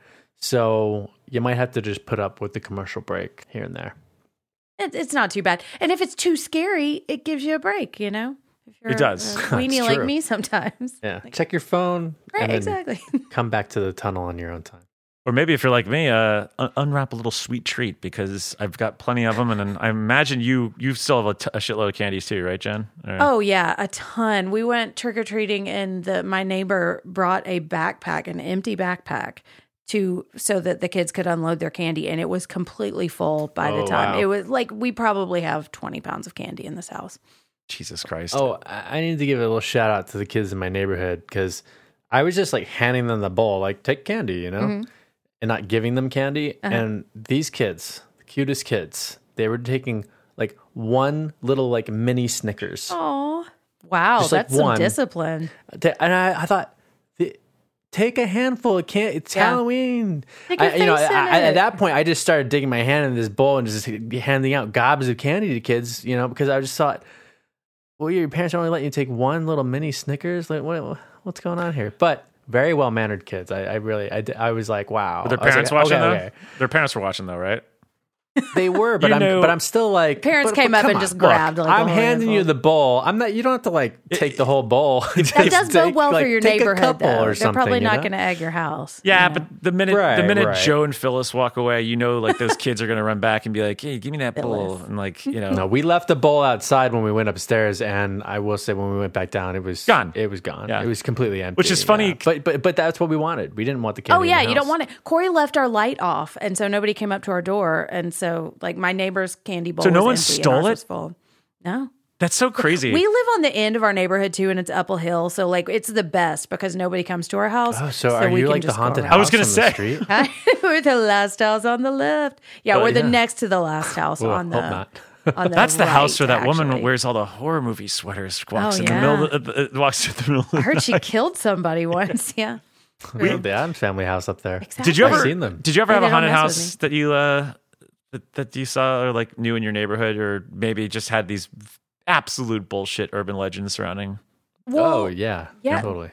So you might have to just put up with the commercial break here and there. It, it's not too bad. And if it's too scary, it gives you a break, you know? If you're It does. a weenie That's like true. me sometimes. Yeah. Check your phone. Right, and then exactly. come back to the tunnel on your own time. Or maybe if you're like me, uh, un- unwrap a little sweet treat because I've got plenty of them, and then I imagine you you still have a, t- a shitload of candies too, right, Jen? Or- Oh yeah, a ton. We went trick or treating, and the my neighbor brought a backpack, an empty backpack, to so that the kids could unload their candy, and it was completely full by the Oh, time wow. it was like we probably have twenty pounds of candy in this house. Jesus Christ! Oh, I I need to give a little shout out to the kids in my neighborhood because I was just like handing them the bowl, like take candy, you know, Mm-hmm. and not giving them candy. Uh-huh. And these kids, the cutest kids, they were taking like one little like mini Snickers. Oh wow, Just, like, that's some one. discipline. Ta- And I, I thought, "Th- take a handful of candy. It's Yeah. Halloween. Stick your I, you know, face in I, I- it. at that point, I just started digging my hand in this bowl and just handing out gobs of candy to kids. You know, because I just thought, well, your parents only let you take one little mini Snickers. Like, what, what's going on here? But very well mannered kids. I, I really, I, d- I was like, wow. Were their I was parents like, watching okay, though? okay. Their parents were watching though, right? They were, but You I'm know- but I'm still like Parents but- came but up come and on, just look, grabbed, like, a I'm whole handing you handful. the bowl. I'm not. You don't have to like take the whole bowl. That does bode well for your take a neighborhood, couple though. or They're something, probably you not know? going to egg your house. Yeah, you know? but the minute Right, the minute right. Joe and Phyllis walk away, you know, like those kids are gonna run back and be like, "Hey, give me that bowl," Phyllis. and like you know, No, we left the bowl outside when we went upstairs, and I will say when we went back down, it was Gone. It was gone. Yeah. It was completely empty. Which is funny- yeah. but but but that's what we wanted. We didn't want the candy. Oh in yeah, the you don't house. want it. Corey left our light off, and so nobody came up to our door, and so like my neighbor's candy bowl. So no was one empty and stole ours it? was full. No, that's so crazy. we live on the end of our neighborhood too, and it's up a hill, so like it's the best because nobody comes to our house. Oh, so, are we you can like the just go haunted around. house I was gonna on the say. street? we're the last house on the left. Yeah, Oh, we're the yeah. next to the last house Well, on the. hope not. on the That's the house right, where that woman actually. wears all the horror movie sweaters. Walks Oh, in the yeah. middle. Of the, uh, walks through the middle. Of I heard the she night. killed somebody once. Yeah. We have the Adams family house up there. Exactly. Did you I've ever? seen them. Did you ever Hey, have a they don't haunted mess with house that you uh that, that you saw or like knew in your neighborhood, or maybe just had these absolute bullshit urban legends surrounding? Well, oh yeah, yeah. totally.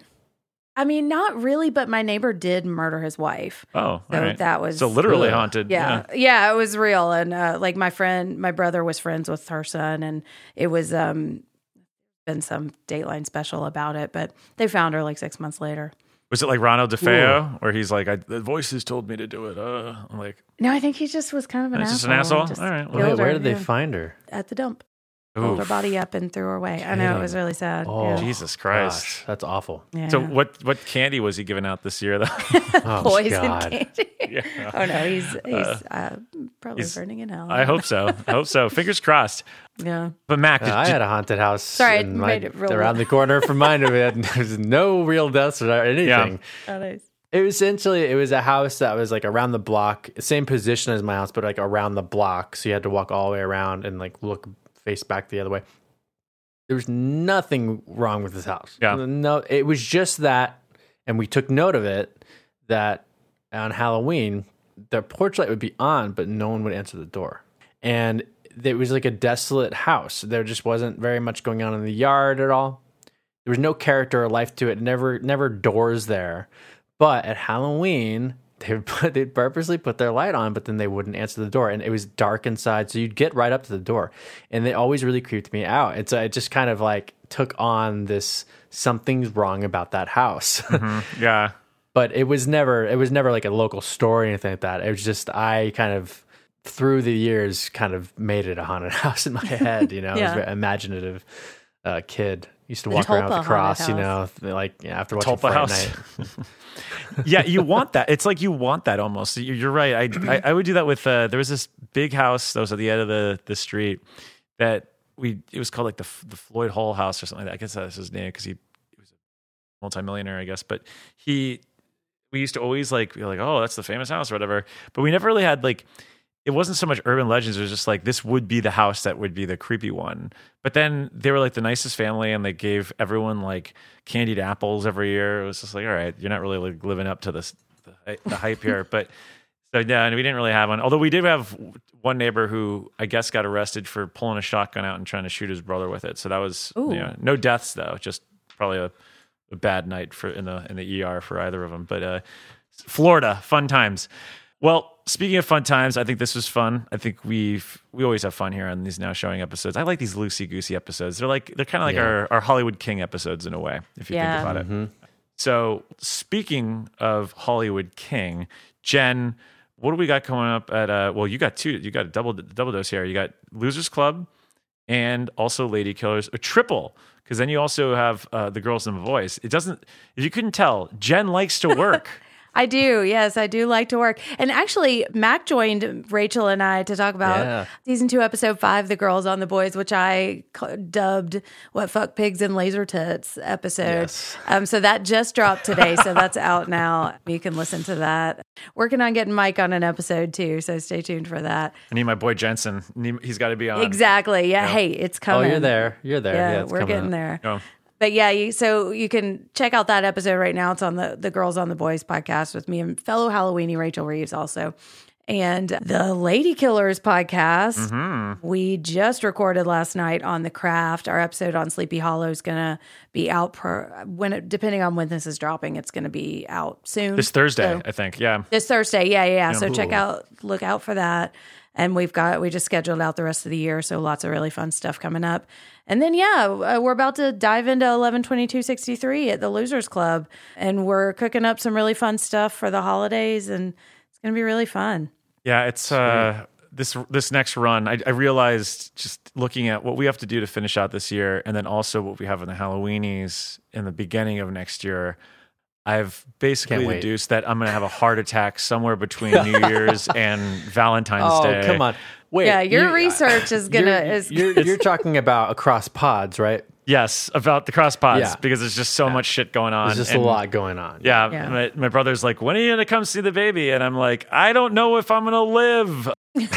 I mean, not really, but my neighbor did murder his wife. Oh, So all right. that was so literally Really? haunted. Yeah, yeah, it was real. And uh, like my friend, my brother was friends with her son, and it was um been some Dateline special about it. But they found her like six months later. Was it like Ronald DeFeo, where he's like, I, "The voices told me to do it." Uh, I'm like, No, I think he just was kind of an He's just asshole. an asshole? and just All right, well- killed Wait, where her, did they yeah, find her? at the dump? Pulled her oof. body up and threw her away. I know it was really sad. Oh, yeah. Jesus Christ. Gosh, that's awful. Yeah. So what what candy was he giving out this year though? Oh, Poison God. candy. Yeah. Oh no, he's he's uh, probably he's- burning in hell. I hope so. I hope so. Fingers crossed. Yeah. But Mac, Uh, did, I did- had a haunted house. Sorry, I in my- made it real- around the corner from mine. There's no real deaths or anything. Oh, nice. It was essentially it was a house that was like around the block, same position as my house, but like around the block. So you had to walk all the way around and like look face back the other way. There was nothing wrong with this house. Yeah. No, it was just that, and we took note of it that on Halloween the porch light would be on, but no one would answer the door, and it was like a desolate house. There just wasn't very much going on in the yard at all. There was no character or life to it. Never, never doors there. But at Halloween, they would put, they'd purposely put their light on, but then they wouldn't answer the door, and it was dark inside. So you'd get right up to the door, and they always really creeped me out. And so it just kind of like took on this something's wrong about that house. Mhm. Yeah. But it was never, it was never like a local store or anything like that. It was just I kind of through the years kind of made it a haunted house in my head. You know, Yeah. I was a very imaginative uh, kid. Used to walk Tulpa around with a cross, haunted you know, house. like yeah, after watching Tulpa Fright house. Night. Yeah, you want that. It's like you want that almost. You- You're right. I I, I would do that with. Uh, there was this big house that was at the end of the the street that we. It was called like the the Floyd Hall House or something like that. I guess that's his name because he, he was a multimillionaire, I guess. But he, we used to always like be like, oh, that's the famous house or whatever. But we never really had like. It wasn't so much urban legends. It was just like, this would be the house that would be the creepy one. But then they were like the nicest family and they gave everyone like candied apples every year. It was just like, all right, you're not really like living up to this, the, the hype here. But so yeah, and we didn't really have one. Although we did have one neighbor who I guess got arrested for pulling a shotgun out and trying to shoot his brother with it. So that was, Ooh. you know, no deaths though, just probably a, a bad night for in the in the E R for either of them. But uh, Florida, fun times. Well, speaking of fun times, I think this was fun. I think we've we always have fun here on these Now Showing episodes. I like these loosey goosey episodes. They're like they're kind of like Yeah. our, our Hollywood King episodes in a way, if you Yeah. think about Mm-hmm. it. So speaking of Hollywood King, Jen, what do we got coming up at? Uh, well, you got two. You got a double double dose here. You got Losers Club and also Lady Killers, a triple. Because then you also have uh, the Girls and the Boys. It doesn't. If you couldn't tell, Jen likes to work. I do. Yes, I do like to work. And actually, Mac joined Rachel and I to talk about Yeah. season two, episode five, The Girls on the Boys, which I ca- dubbed What Fuck Pigs and Laser Tits episode. Yes. Um, so that just dropped today. So that's out now. You can listen to that. Working on getting Mike on an episode too. So stay tuned for that. I need my boy Jensen. Need- He's got to be on. Exactly. Yeah. Yeah. Hey, it's Oh, coming. you're there. You're there. Yeah, Yeah, it's we're coming getting up. there. Oh. But yeah, you, so you can check out that episode right now. It's on the the Girls on the Boys podcast with me and fellow Halloweenie Rachel Reeves also. And the Lady Killers podcast, Mm-hmm. we just recorded last night on The Craft. Our episode on Sleepy Hollow is going to be out per, when it, depending on when this is dropping, it's going to be out soon. This Thursday, So- I think. Yeah. this Thursday, yeah, yeah. yeah. So Yeah. check out, look out for that. And we've got, we just scheduled out the rest of the year. So lots of really fun stuff coming up. And then, yeah, uh, we're about to dive into eleven twenty-two sixty-three at the Losers Club. And we're cooking up some really fun stuff for the holidays. And it's going to be really fun. Yeah, it's uh, this this next run. I, I realized just looking at what we have to do to finish out this year, and then also what we have in the Halloweenies in the beginning of next year. I've basically Can't wait. deduced that I'm going to have a heart attack somewhere between New Year's and Valentine's Oh, Day. come on. Wait. Yeah, your you- research is gonna- You're, is- you're, you're talking about across pods, right? Yes, about the cross pods Yeah. because there's just so much shit going on. There's just and- a lot going on. Yeah, Yeah. My, my brother's like, when are you going to come see the baby? And I'm like, I don't know if I'm going to live.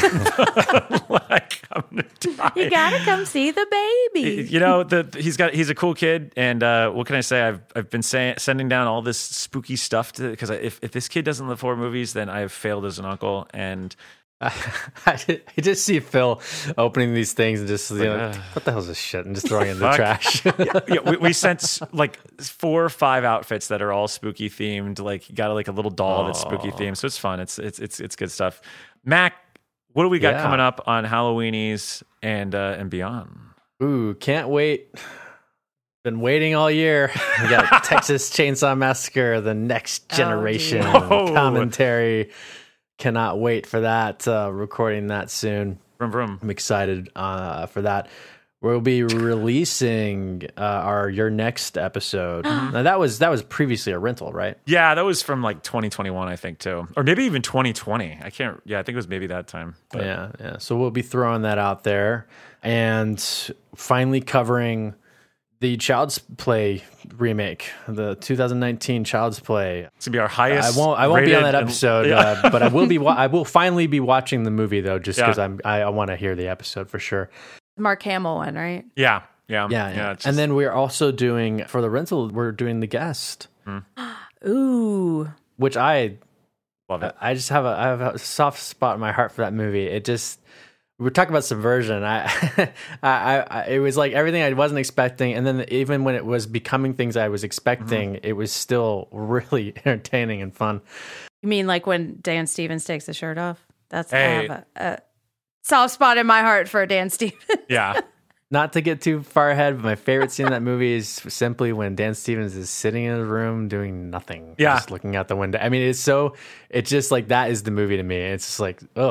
Like, I'm going to die. You got to come see the baby. You know, the, he's got he's a cool kid, and uh, what can I say? I've I've been say, sending down all this spooky stuff to because if if this kid doesn't live horror movies, then I have failed as an uncle. And I just see Phil opening these things and just, you know, uh, what the hell's this shit? And just throwing it in the Fuck. trash. yeah, we, we sent like four or five outfits that are all spooky themed. Like, you got like a little doll that's spooky themed, so it's fun. It's it's it's it's good stuff. Mac, what do we got Yeah. coming up on Halloweenies and uh, and beyond? Ooh, can't wait. Been waiting all year. We got Texas Chainsaw Massacre, the next generation dear. Oh. commentary. Cannot wait for that. Uh, recording that soon. Vroom vroom. I'm excited uh, for that. We'll be releasing uh, our your next episode. Now that was that was previously a rental, right? Yeah, that was from like twenty twenty-one, I think, too, or maybe even twenty twenty. I can't. Yeah, I think it was maybe that time. But Yeah, yeah. So we'll be throwing that out there, and finally covering the Child's Play remake, the two thousand nineteen Child's Play. it's gonna be our highest. I won't. I won't be on rated that and- episode, yeah. uh, but I will be. Wa- I will finally be watching the movie though, just Yeah. because I'm. I, I want to hear the episode for sure. Mark Hamill one, right? yeah, yeah, Yeah, yeah. it's and just- then we're also doing for the rental. We're doing The Guest, Ooh. which I love it. I just have a I have a soft spot in my heart for that movie. It just we were talking about subversion. I, I, I, it was like everything I wasn't expecting, and then even when it was becoming things I was expecting, it was still really entertaining and fun. You mean like when Dan Stevens takes the shirt off? That's I Hey. have a, a soft spot in my heart for Dan Stevens. Yeah. Not to get too far ahead, but my favorite scene in that movie is simply when Dan Stevens is sitting in his room doing nothing, Yeah. just looking out the window. I mean, it's so it's just like that is the movie to me. It's just like oh.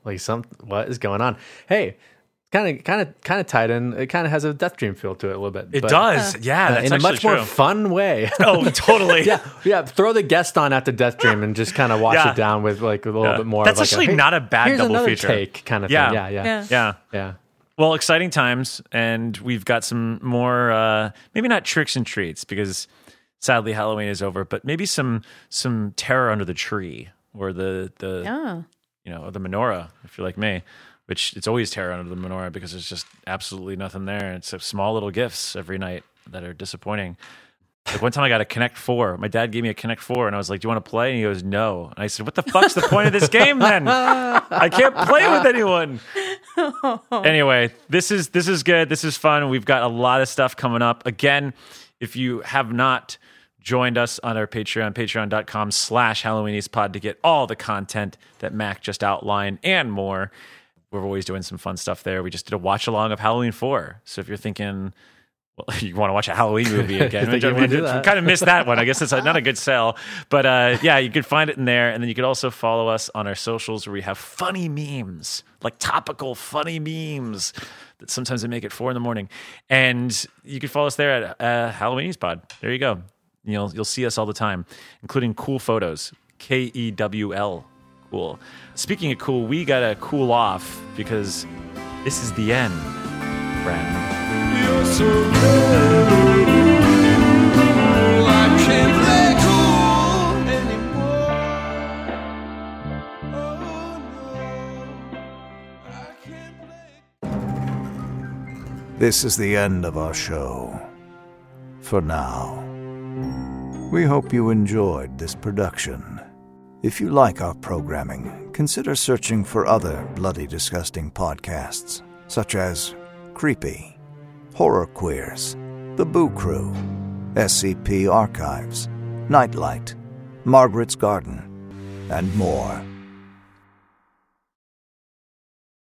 like some what is going on? Hey, kind of, kind of, kind of tied in. It kind of has a Death Dream feel to it a little bit. It but, does, uh, yeah. That's in a much true. more fun way. Oh, totally. yeah, yeah. Throw the guest on at the Death Dream and just kind of wash Yeah. it down with like a little Yeah. bit more. That's of like actually a, hey, not a bad here's double another feature. take kind of Yeah. thing. Yeah, yeah, Yeah. Yeah. yeah. Well, exciting times, and we've got some more, uh, maybe not tricks and treats, because sadly Halloween is over, but maybe some some terror under the tree, or the, the Yeah. you know, or the menorah, if you're like me, which it's always terror under the menorah because there's just absolutely nothing there. It's a small little gifts every night that are disappointing. Like one time I got a Connect Four. My dad gave me a Connect Four, and I was like, "Do you want to play?" And he goes, "No." And I said, "What the fuck's the point of this game then? I can't play with anyone." Anyway, this is this is good. This is fun. We've got a lot of stuff coming up. Again, if you have not joined us on our Patreon, patreon.com slash Halloweeniespod to get all the content that Mac just outlined and more. We're always doing some fun stuff there. We just did a watch along of Halloween four. So if you're thinking, well, you want to watch a Halloween movie again, we kind of missed that one. I guess it's not a good sell. But uh, yeah, you could find it in there. And then you could also follow us on our socials where we have funny memes, like topical funny memes that sometimes they make at four in the morning. And you can follow us there at uh, Halloweeniespod. There you go. You'll you'll see us all the time, including cool photos. K E W L. Cool. Speaking of cool, we gotta cool off because this is the end, friend. You're so cool. I can't play cool anymore. Oh no, I can't play. This is the end of our show. For now. We hope you enjoyed this production. If you like our programming, consider searching for other bloody disgusting podcasts, such as Creepy, Horror Queers, The Boo Crew, S C P Archives, Nightlight, Margaret's Garden, and more.